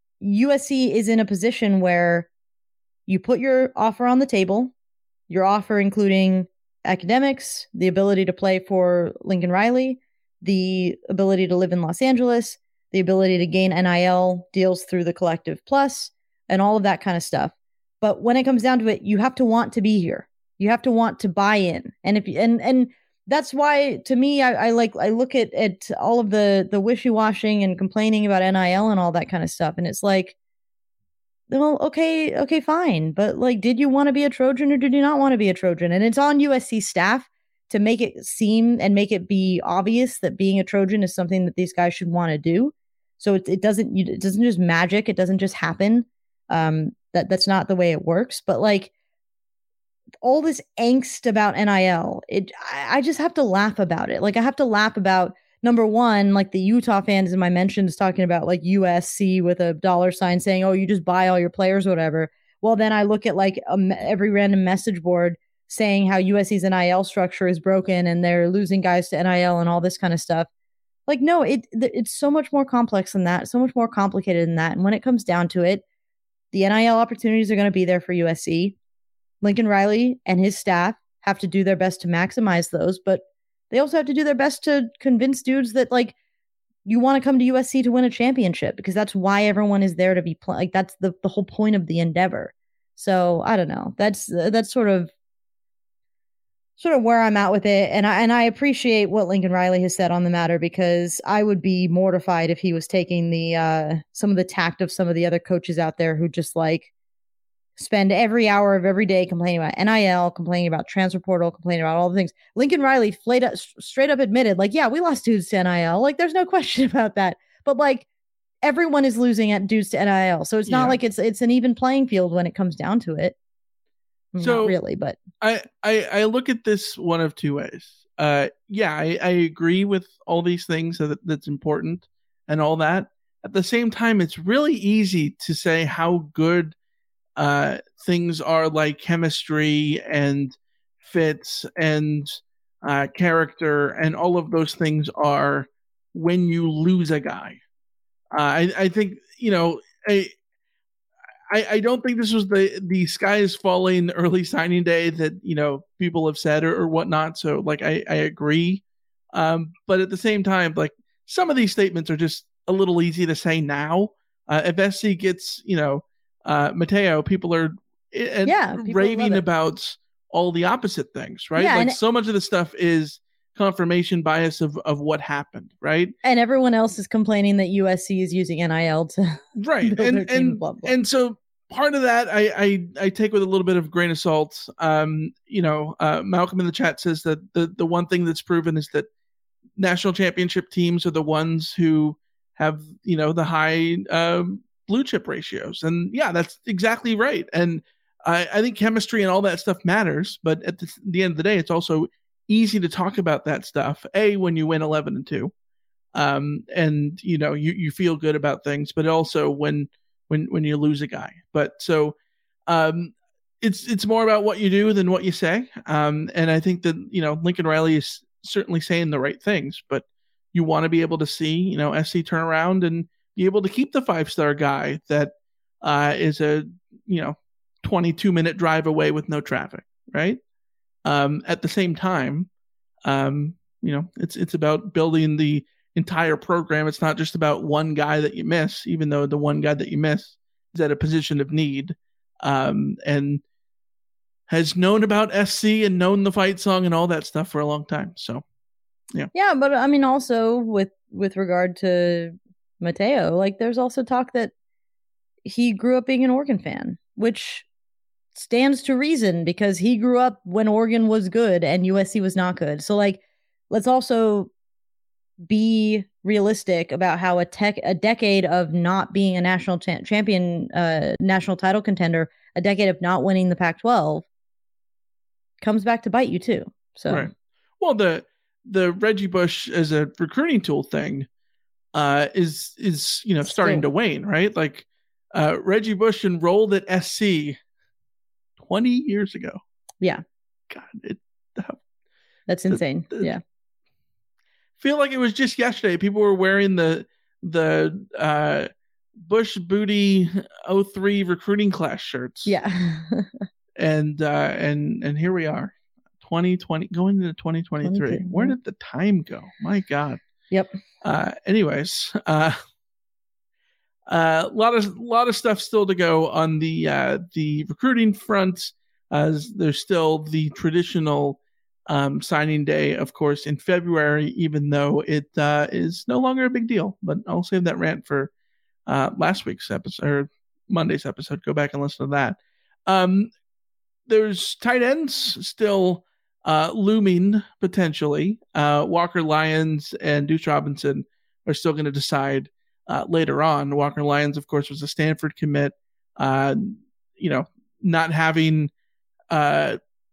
U S C is in a position where you put your offer on the table, your offer including academics, the ability to play for Lincoln Riley, the ability to live in Los Angeles, the ability to gain N I L deals through the Collective Plus, and all of that kind of stuff. But when it comes down to it, you have to want to be here. You have to want to buy in. And if you, and and that's why to me I, I like I look at, at all of the the wishy-washing and complaining about N I L and all that kind of stuff. And it's like, well, okay, okay, fine. But like, did you want to be a Trojan or did you not want to be a Trojan? And it's on U S C staff to make it seem and make it be obvious that being a Trojan is something that these guys should want to do. So it, it doesn't it doesn't just magic. It doesn't just happen. Um, that that's not the way it works. But like, all this angst about N I L, it I, I just have to laugh about it. Like I have to laugh about number one, like the Utah fans in my mentions talking about like U S C with a dollar sign saying, "Oh, you just buy all your players or whatever." Well, then I look at like a, every random message board saying how U S C's N I L structure is broken and they're losing guys to N I L and all this kind of stuff. Like, no, it it's so much more complex than that, so much more complicated than that. And when it comes down to it, the N I L opportunities are going to be there for U S C. Lincoln Riley and his staff have to do their best to maximize those, but they also have to do their best to convince dudes that, like, you want to come to U S C to win a championship because that's why everyone is there to be playing. Like, that's the, the whole point of the endeavor. So I don't know. That's that's sort of sort of where I'm at with it. And I and I appreciate what Lincoln Riley has said on the matter because I would be mortified if he was taking the uh, some of the tact of some of the other coaches out there who just like spend every hour of every day complaining about N I L, complaining about transfer portal, complaining about all the things. Lincoln Riley flayed up, straight up admitted, like, yeah, we lost dudes to N I L. Like, there's no question about that. But like, everyone is losing at dudes to N I L, so it's not yeah. like it's it's an even playing field when it comes down to it. So not really, but I, I I look at this one of two ways. Uh, yeah, I, I agree with all these things that that's important and all that. At the same time, it's really easy to say how good uh, things are, like chemistry and fits and uh, character and all of those things are when you lose a guy. Uh, I I think you know I. I, I don't think this was the, the sky is falling early signing day that, you know, people have said or, or whatnot. So, like, I, I agree. Um, but at the same time, like, some of these statements are just a little easy to say now. Uh, if S C gets, you know, uh, Mateo, people are uh, yeah, raving about all the opposite things, right? Yeah, like, so much of the stuff is confirmation bias of, of what happened, right? And everyone else is complaining that U S C is using N I L to right, build and their team, and blah, blah. and so part of that I, I I take with a little bit of grain of salt. Um, you know, uh, Malcolm in the chat says that the the one thing that's proven is that national championship teams are the ones who have, you know, the high um, blue chip ratios, and yeah, that's exactly right. And I, I think chemistry and all that stuff matters, but at the, the end of the day, it's also easy to talk about that stuff. A, when you win eleven and two, um, and you know you, you feel good about things, but also when when when you lose a guy. But so um, it's it's more about what you do than what you say. Um, and I think that you know Lincoln Riley is certainly saying the right things, but you want to be able to see you know S C turn around and be able to keep the five star guy that uh, is a you know twenty-two minute drive away with no traffic, right? Um, at the same time, um, you know, it's it's about building the entire program. It's not just about one guy that you miss, even though the one guy that you miss is at a position of need, um, and has known about S C and known the fight song and all that stuff for a long time. So, yeah, yeah, but I mean, also with with regard to Mateo, like there's also talk that he grew up being an Oregon fan, which stands to reason because he grew up when Oregon was good and U S C was not good. So like, let's also be realistic about how a tech, a decade of not being a national cha- champion, uh, national title contender, a decade of not winning the Pac twelve comes back to bite you too. So, right. Well, the, the Reggie Bush as a recruiting tool thing uh, is, is, you know, starting Still. to wane, right? Like uh, Reggie Bush enrolled at S C twenty years ago. Yeah. God, it, uh, that's insane. The, the, yeah. Feel like it was just yesterday. People were wearing the the uh, Bush Booty oh three recruiting class shirts. Yeah. and uh, and and here we are, twenty twenty going into twenty twenty-three. Where did the time go? My God. Yep. Uh, anyways, uh, a uh, lot of lot of stuff still to go on the uh, the recruiting front. As there's still the traditional um, signing day, of course, in February, even though it uh, is no longer a big deal. But I'll save that rant for uh, last week's episode or Monday's episode. Go back and listen to that. Um, there's tight ends still uh, looming potentially. Uh, Walker Lyons and Deuce Robinson are still going to decide uh, later on. Walker Lyons, of course, was a Stanford commit. Uh, you know, not having uh,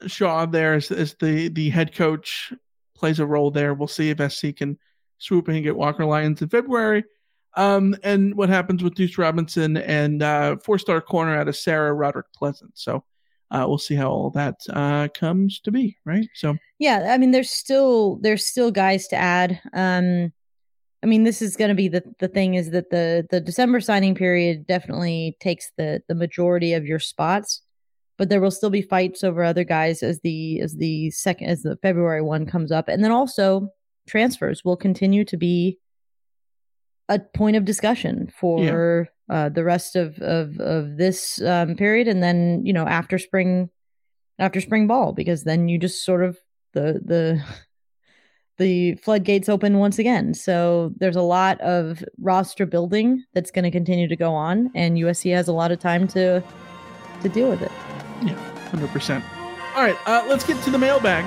Shaw there as, as the, the head coach plays a role there. We'll see if S C can swoop in and get Walker Lyons in February. Um, and what happens with Deuce Robinson and uh, four-star corner out of Sarah Roderick Pleasant. So uh, we'll see how all that uh, comes to be, right? So yeah, I mean, there's still there's still guys to add. Um, I mean, this is going to be the the thing is that the the December signing period definitely takes the the majority of your spots, but there will still be fights over other guys as the as the second as the February one comes up, and then also transfers will continue to be a point of discussion for yeah. uh, the rest of of of this um, period, and then you know after spring after spring ball, because then you just sort of the the the floodgates open once again. So there's a lot of roster building that's going to continue to go on, and U S C has a lot of time to to deal with it. Yeah, one hundred percent. All right, uh, let's get to the mailbag.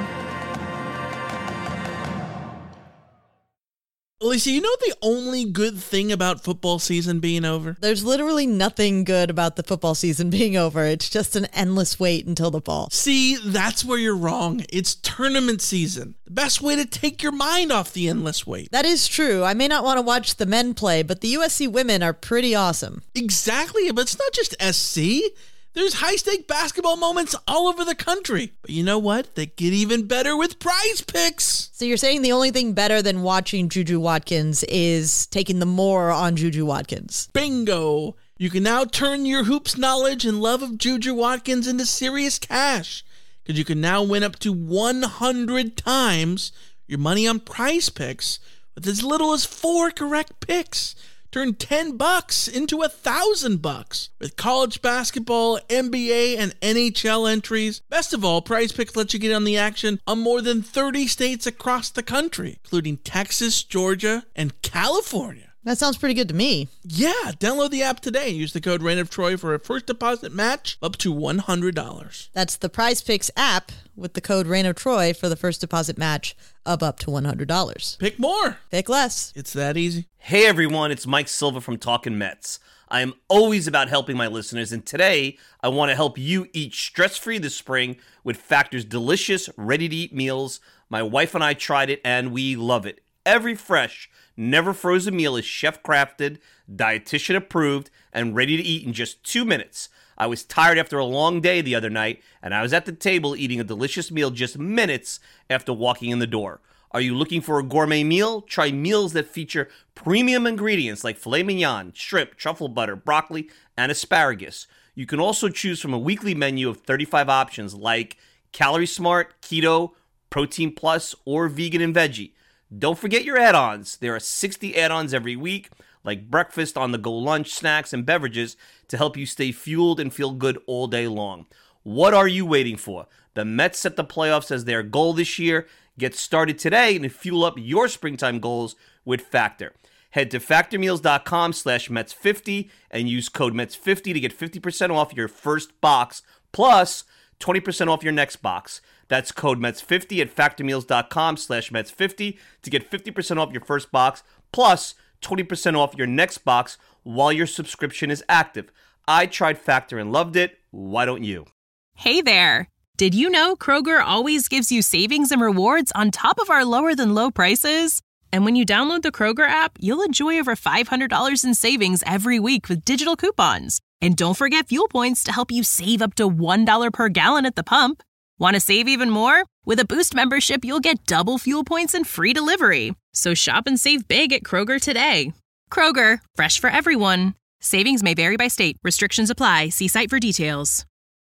Alicia, you know the only good thing about football season being over? There's literally nothing good about the football season being over. It's just an endless wait until the fall. See, that's where you're wrong. It's tournament season. The best way to take your mind off the endless wait. That is true. I may not want to watch the men play, but the U S C women are pretty awesome. Exactly, but it's not just S C. There's high-stake basketball moments all over the country. But you know what? They get even better with Prize Picks. So you're saying the only thing better than watching Juju Watkins is taking the more on Juju Watkins. Bingo. You can now turn your hoops knowledge and love of Juju Watkins into serious cash, because you can now win up to one hundred times your money on Prize Picks with as little as four correct picks. Turn ten bucks into a thousand bucks with college basketball, N B A, and N H L entries. Best of all, Prize Picks lets you get on the action on more than thirty states across the country, including Texas, Georgia, and California. That sounds pretty good to me. Yeah, download the app today and use the code Reign of Troy for a first deposit match up to one hundred dollars. That's the Prize Picks app with the code Reign of Troy for the first deposit match of up to one hundred dollars. Pick more. Pick less. It's that easy. Hey everyone, it's Mike Silva from Talkin' Mets. I am always about helping my listeners, and today I want to help you eat stress-free this spring with Factor's delicious, ready-to-eat meals. My wife and I tried it, and we love it. Every fresh, never frozen meal is chef-crafted, dietitian-approved, and ready to eat in just two minutes. I was tired after a long day the other night, and I was at the table eating a delicious meal just minutes after walking in the door. Are you looking for a gourmet meal? Try meals that feature premium ingredients like filet mignon, shrimp, truffle butter, broccoli, and asparagus. You can also choose from a weekly menu of thirty-five options like Calorie Smart, Keto, Protein Plus, or Vegan and Veggie. Don't forget your add-ons. There are sixty add-ons every week, like breakfast, on-the-go lunch, snacks, and beverages to help you stay fueled and feel good all day long. What are you waiting for? The Mets set the playoffs as their goal this year. Get started today and fuel up your springtime goals with Factor. Head to factormeals.com slash Mets50 and use code Mets fifty to get fifty percent off your first box plus twenty percent off your next box. That's code Mets fifty at factormeals.com slash Mets50 to get fifty percent off your first box plus twenty percent off your next box while your subscription is active. I tried Factor and loved it. Why don't you? Hey there. Did you know Kroger always gives you savings and rewards on top of our lower than low prices? And when you download the Kroger app, you'll enjoy over five hundred dollars in savings every week with digital coupons. And don't forget fuel points to help you save up to one dollar per gallon at the pump. Want to save even more? With a Boost membership, you'll get double fuel points and free delivery. So shop and save big at Kroger today. Kroger, fresh for everyone. Savings may vary by state. Restrictions apply. See site for details.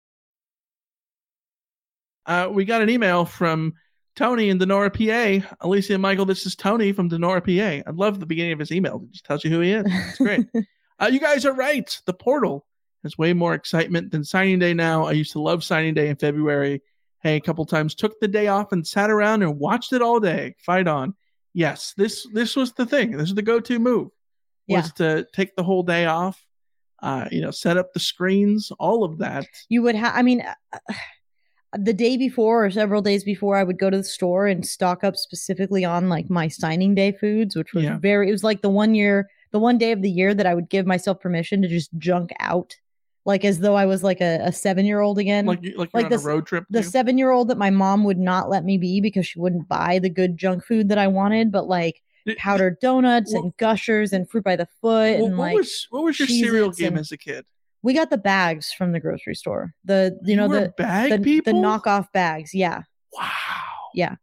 Uh, we got an email from Tony in Denora, P A. Alicia and Michael, this is Tony from Denora, P A. I love the beginning of his email. It just tells you who he is. It's great. uh, you guys are right. The portal has way more excitement than signing day now. I used to love signing day in February. Hey, a couple times took the day off and sat around and watched it all day. Fight on. Yes, this this was the thing. This is the go-to move. Was yeah. to take the whole day off, uh, you know, set up the screens, all of that. You would have, I mean, uh, the day before or several days before, I would go to the store and stock up specifically on like my signing day foods, which was yeah. very, it was like the one year, the one day of the year that I would give myself permission to just junk out like as though I was like a, a seven year old again. Like, you- like you're on a road trip, The too? seven year old that my mom would not let me be because she wouldn't buy the good junk food that I wanted, but like powdered donuts and Gushers and fruit by the foot. Well, and what like was what was your cereal Cheez-Its game and- as a kid? We got the bags from the grocery store. The you know You were the bag the, people? the knockoff bags. Yeah. Wow. Yeah.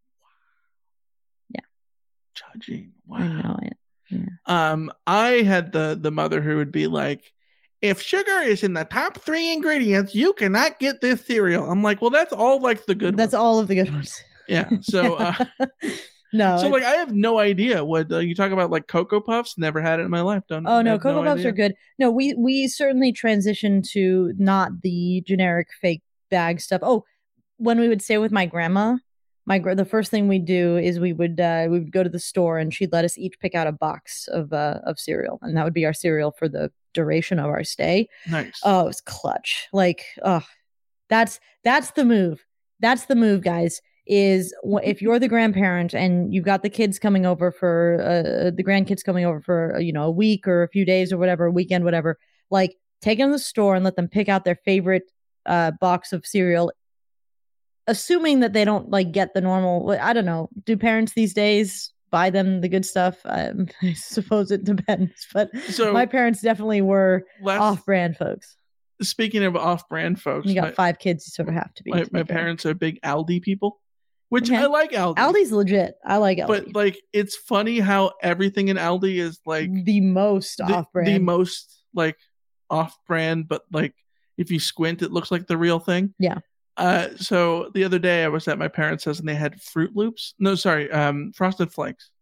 Yeah. Judging. Wow. I know it. Yeah. Um, I had the the mother who would be like, if sugar is in the top three ingredients, you cannot get this cereal. I'm like, well, that's all like the good. That's ones. all of the good ones. Yeah. So, uh, no. so it- like, I have no idea what uh, you talk about. Like Cocoa Puffs, never had it in my life. Don't. Oh I no, have Cocoa Puffs idea. are good. No, we we certainly transitioned to not the generic fake bag stuff. Oh, when we would stay with my grandma, my gr- the first thing we'd do is we would uh, we would go to the store and she'd let us each pick out a box of uh, of cereal, and that would be our cereal for the duration of our stay. Nice. Oh, it was clutch. Like, oh, that's that's the move. That's the move, guys. Is wh- if you're the grandparent and you've got the kids coming over for uh, the grandkids coming over for uh, you know a week or a few days or whatever, a weekend, whatever. Like, take them to the store and let them pick out their favorite uh, box of cereal, assuming that they don't like get the normal. I don't know. Do parents these days buy them the good stuff? Um, I suppose it depends, but So- my parents definitely were Last- off-brand folks. Speaking of off-brand folks, You got my, five kids, you sort of have to be. my, to be my fair. parents are big Aldi people, which Okay. I like Aldi. Aldi's legit. I like Aldi. But like, it's funny how everything in Aldi is like the most the, off-brand. the most like off-brand, but like if you squint, it looks like the real thing. Yeah. Uh, so the other day I was at my parents' house and they had Fruit Loops. No, sorry, um, Frosted Flakes.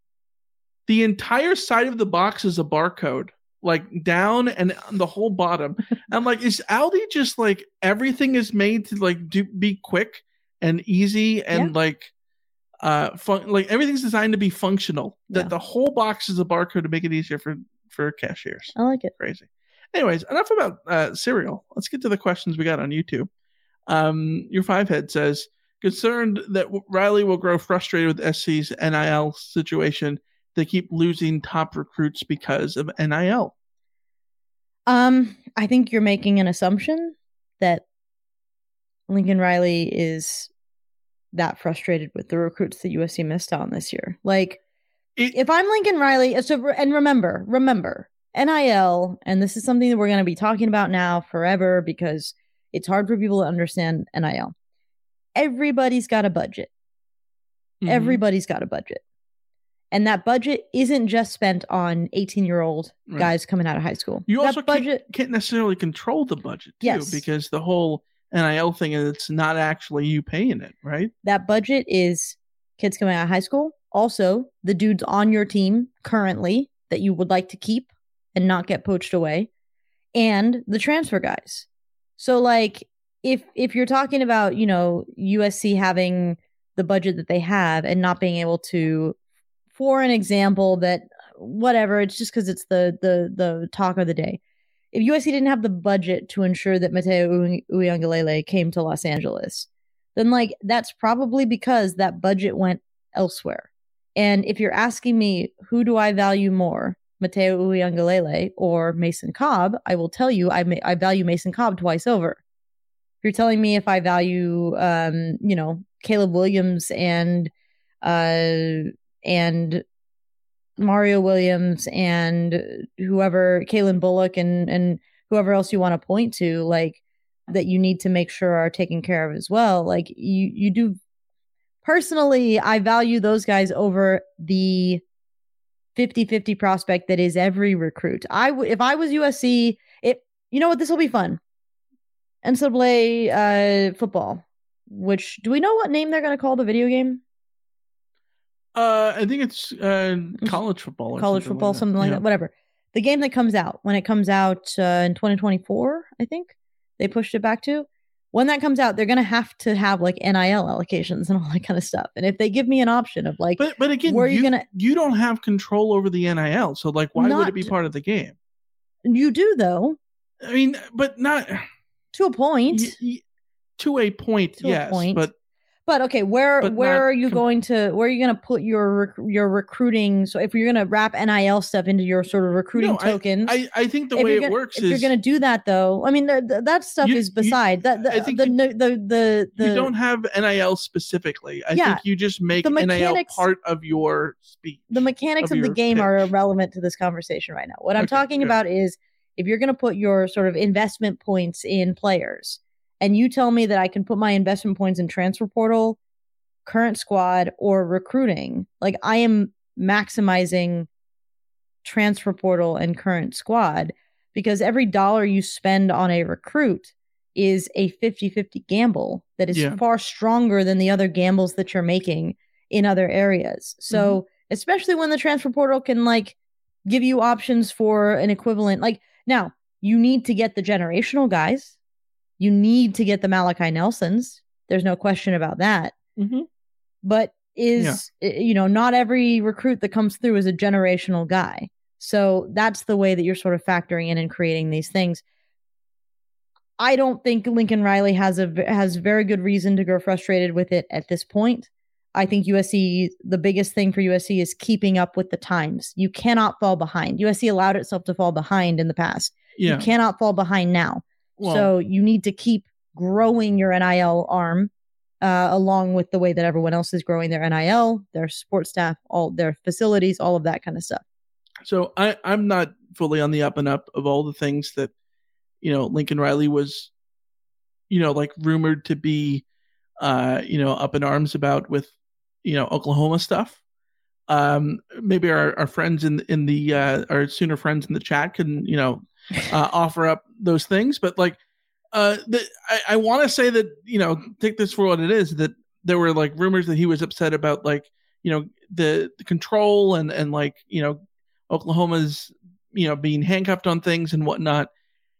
The entire side of the box is a barcode, like down and the whole bottom. I'm like, is Aldi just like everything is made to like do be quick and easy and Yeah. like uh fun like everything's designed to be functional. That Yeah. the whole box is a barcode to make it easier for for cashiers. I like it. Crazy. Anyways, enough about uh, cereal. Let's get to the questions we got on YouTube. Um, your five head says, concerned that Riley will grow frustrated with S C's N I L situation. They keep losing top recruits because of N I L. Um, I think you're making an assumption that Lincoln Riley is that frustrated with the recruits that U S C missed on this year. Like, It- if I'm Lincoln Riley, so and remember, remember, N I L, and this is something that we're going to be talking about now forever because it's hard for people to understand N I L. Everybody's got a budget. Mhm. Everybody's got a budget. And that budget isn't just spent on eighteen-year-old Right. guys coming out of high school. You that also budget, can't, can't necessarily control the budget too, Yes. because the whole N I L thing is it's not actually you paying it, right? that budget is kids coming out of high school. Also, the dudes on your team currently that you would like to keep and not get poached away, and the transfer guys. So, like, if if you're talking about, you know, U S C having the budget that they have and not being able to, for an example that whatever, it's just because it's the the the talk of the day. If U S C didn't have the budget to ensure that Mateo Uy- Uiagalelei came to Los Angeles, then like that's probably because that budget went elsewhere. And if you're asking me who do I value more, Mateo Uiagalelei or Mason Cobb, I will tell you I ma- I value Mason Cobb twice over. If you're telling me if I value um, you know, Caleb Williams and uh and Mario Williams and whoever, Kalen Bullock and and whoever else you want to point to, like that you need to make sure are taken care of as well. Like you you do. Personally, I value those guys over the fifty-fifty prospect that is every recruit. I w- if I was U S C, it you know what, this will be fun. N C double A uh, football. Which, do we know what name they're going to call the video game? Uh, I think it's uh, college football. Or College something football, like something like Yeah. that. Whatever. The game that comes out when it comes out uh, in twenty twenty-four, I think they pushed it back to. When that comes out, they're going to have to have like N I L allocations and all that kind of stuff. And if they give me an option of like, But but again, where are you, you gonna? you don't have control over the N I L, so like, why would Not- it be part of the game? You do though, I mean, but not to a point. y- y- to a point. To a yes, point. but But okay, where but where not are you com- going to where are you going to put your rec- your recruiting? So if you're going to wrap N I L stuff into your sort of recruiting No, I- tokens, I, I think the if way you're it gonna- works if is you're going to do that though, I mean th- th- that stuff You- is you- beside that. The, I think the, you- the, the the the you don't have N I L specifically. I Yeah, think you just make the N I L mechanics- part of your speech. the mechanics of of the your game pitch. are irrelevant to this conversation right now. What I'm Okay, talking good. about is if you're going to put your sort of investment points in players, and you tell me that I can put my investment points in transfer portal, current squad, or recruiting, like I am maximizing transfer portal and current squad, because every dollar you spend on a recruit is a fifty-fifty gamble that is Yeah. far stronger than the other gambles that you're making in other areas. So especially when the transfer portal can like give you options for an equivalent, like now you need to get the generational guys, you need to get the Malachi Nelsons, there's no question about that. Mm-hmm. But is uh, you know, not every recruit that comes through is a generational guy. So that's the way that you're sort of factoring in and creating these things. I don't think Lincoln Riley has a has very good reason to grow frustrated with it at this point. I think U S C, the biggest thing for U S C is keeping up with the times. You cannot fall behind. U S C allowed itself to fall behind in the past. Yeah. You cannot fall behind now. Well- so you need to keep growing your N I L arm uh, along with the way that everyone else is growing their N I L, their support staff, all their facilities, all of that kind of stuff. So I, I'm not fully on the up and up of all the things that, you know, Lincoln Riley was, you know, like rumored to be, uh, you know, up in arms about with, you know, Oklahoma stuff. Um, maybe our, our friends in in the uh, our Sooner friends in the chat can, you know, uh, offer up those things. But like, uh, the, I, I want to say that, you know, take this for what it is, that there were like rumors that he was upset about, like, you know, the, the control and and like, you know, Oklahoma's, you know, being handcuffed on things and whatnot.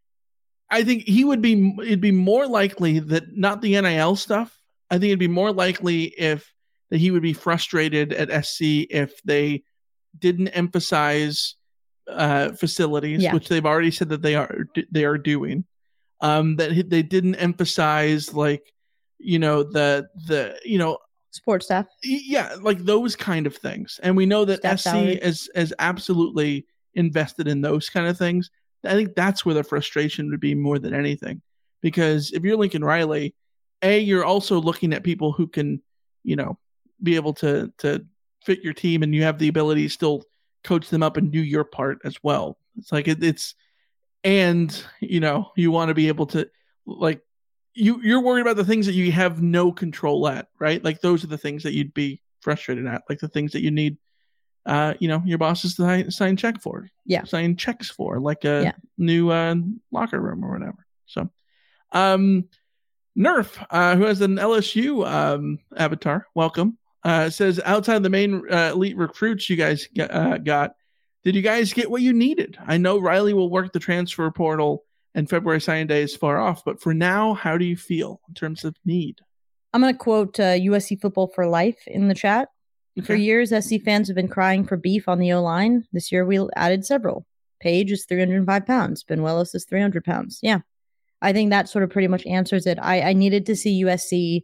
I think he would be, it'd be more likely that not the N I L stuff. I think it'd be more likely if that he would be frustrated at S C if they didn't emphasize uh, facilities, Yeah. which they've already said that they are, they are doing. Um, that they didn't emphasize, like, you know, the, the, you know, Sports staff. yeah, like those kind of things. And we know that Staff S C salary. is, is absolutely invested in those kind of things. I think that's where the frustration would be more than anything. Because if you're Lincoln Riley, A, you're also looking at people who can, you know, be able to to fit your team, and you have the ability to still coach them up and do your part as well. It's like it, it's, and, you know, you want to be able to, like, you, you're worried about the things that you have no control at, right? Like those are the things that you'd be frustrated at, like the things that you need, uh, you know, your bosses to sign, sign check for, Yeah. sign checks for, like a Yeah. new uh, locker room or whatever. So, um, Nerf, uh, who has an L S U um, avatar, welcome. Uh, says outside the main uh, elite recruits you guys g- uh, got, did you guys get what you needed? I know Riley will work the transfer portal and February signing day is far off, but for now, how do you feel in terms of need? I'm going to quote uh, U S C Football for Life in the chat. For Okay. years, S C fans have been crying for beef on the O-line. This year, we added several. Page is three hundred five pounds. Ben Willis is three hundred pounds. Yeah. I think that sort of pretty much answers it. I, I needed to see U S C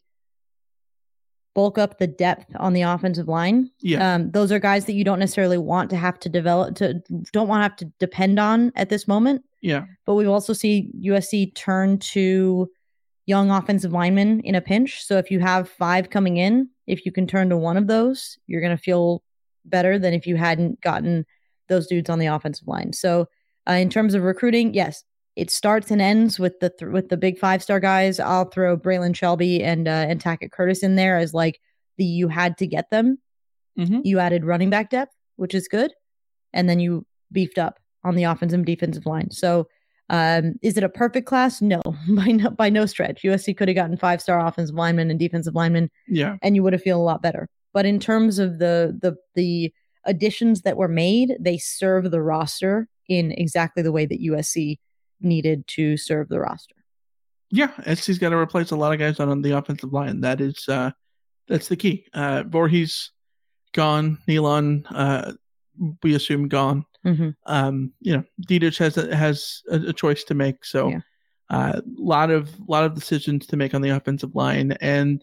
bulk up the depth on the offensive line. Yeah. Um, those are guys that you don't necessarily want to have to develop, to don't want to have to depend on at this moment. Yeah. But we also see U S C turn to young offensive linemen in a pinch. So if you have five coming in, if you can turn to one of those, you're going to feel better than if you hadn't gotten those dudes on the offensive line. So uh, in terms of recruiting, yes, it starts and ends with the th- with the big five star guys. I'll throw Braylon Shelby and uh, and Tackett Curtis in there as like the you had to get them. Mm-hmm. You added running back depth, which is good, and then you beefed up on the offensive and defensive line. So um, is it a perfect class? No, by no by no stretch. U S C could have gotten five star offensive linemen and defensive linemen, Yeah. and you would have felt a lot better. But in terms of the the the additions that were made, they serve the roster in exactly the way that U S C needed to serve the roster. Yeah, S C's got to replace a lot of guys on the offensive line. That is, uh, that's the key. Uh, Voorhees gone, Nealon, uh, we assume gone. Mm-hmm. Um, you know, Dietrich has a, has a, a choice to make. So, a Yeah. uh, lot of lot of decisions to make on the offensive line, and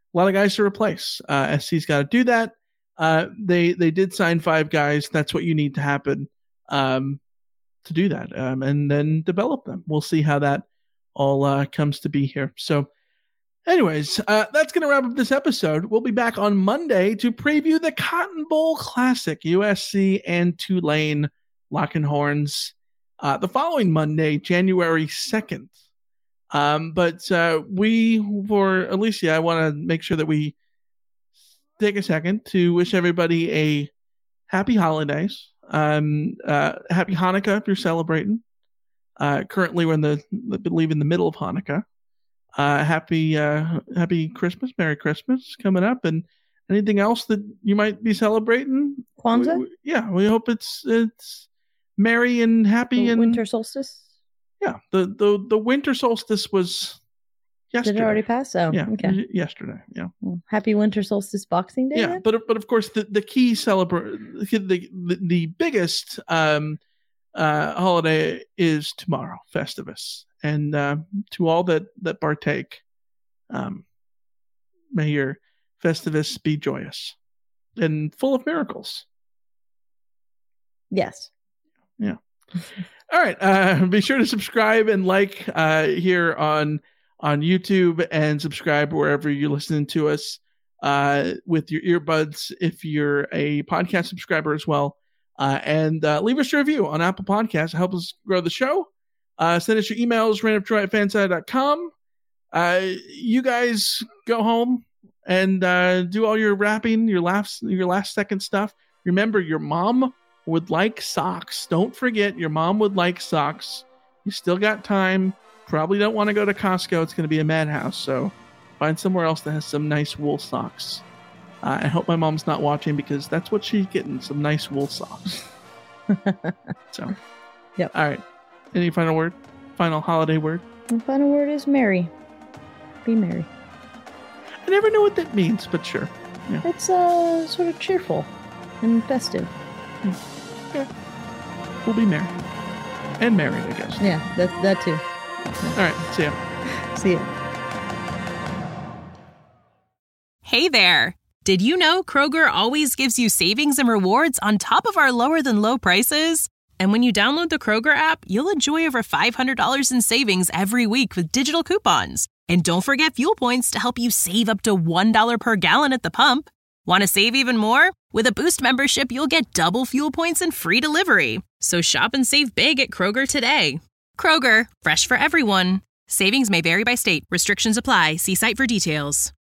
a lot of guys to replace. Uh, S C's got to do that. Uh, they they did sign five guys. That's what you need to happen um, to do that, um, and then develop them. We'll see how that all uh, comes to be here. So, anyways, uh, that's going to wrap up this episode. We'll be back on Monday to preview the Cotton Bowl Classic, U S C and Tulane locking horns. Uh, the following Monday, January second. Um, but uh, we, for Alicia, I want to make sure that we take a second to wish everybody a happy holidays. Um, uh, happy Hanukkah if you're celebrating. Uh, currently, we're in the, I believe, in the middle of Hanukkah. Uh, happy, uh, happy Christmas, Merry Christmas coming up, and anything else that you might be celebrating. Kwanzaa. We, we, yeah, we hope it's it's merry and happy. The and winter solstice. Yeah, the, the the winter solstice was yesterday. Did it already pass? Oh, yeah, okay. Yesterday. Yeah. Well, happy winter solstice Boxing Day. Yeah, then? but but of course the the key celebrate the, the the biggest um uh holiday is tomorrow, Festivus, and uh, to all that that partake, um, may your Festivus be joyous and full of miracles. Yes. Yeah. All right. Uh, be sure to subscribe and like uh, here on on YouTube, and subscribe wherever you're listening to us uh, with your earbuds if you're a podcast subscriber as well. Uh, and uh, leave us a review on Apple Podcasts. It helps us grow the show. Uh, send us your emails, randomtroy at fanside dot com. Uh, you guys go home and uh, do all your rapping, your last, your last second stuff. Remember, your mom would like socks. Don't forget, your mom would like socks. You still got time. Probably don't want to go to Costco. It's going to be a madhouse. So find somewhere else that has some nice wool socks. Uh, I hope my mom's not watching, because that's what she's getting, some nice wool socks. So, yep. All right. Any final word? Final holiday word? The final word is merry. Be merry. I never know what that means, but sure. Yeah. It's uh, sort of cheerful and festive. Okay. We'll be merry. And married, I guess. Yeah, that, that too. All right. See ya. See ya. Hey there. Did you know Kroger always gives you savings and rewards on top of our lower than low prices? And when you download the Kroger app, you'll enjoy over five hundred dollars in savings every week with digital coupons. And don't forget fuel points to help you save up to one dollar per gallon at the pump. Want to save even more? With a Boost membership, you'll get double fuel points and free delivery. So shop and save big at Kroger today. Kroger, fresh for everyone. Savings may vary by state. Restrictions apply. See site for details.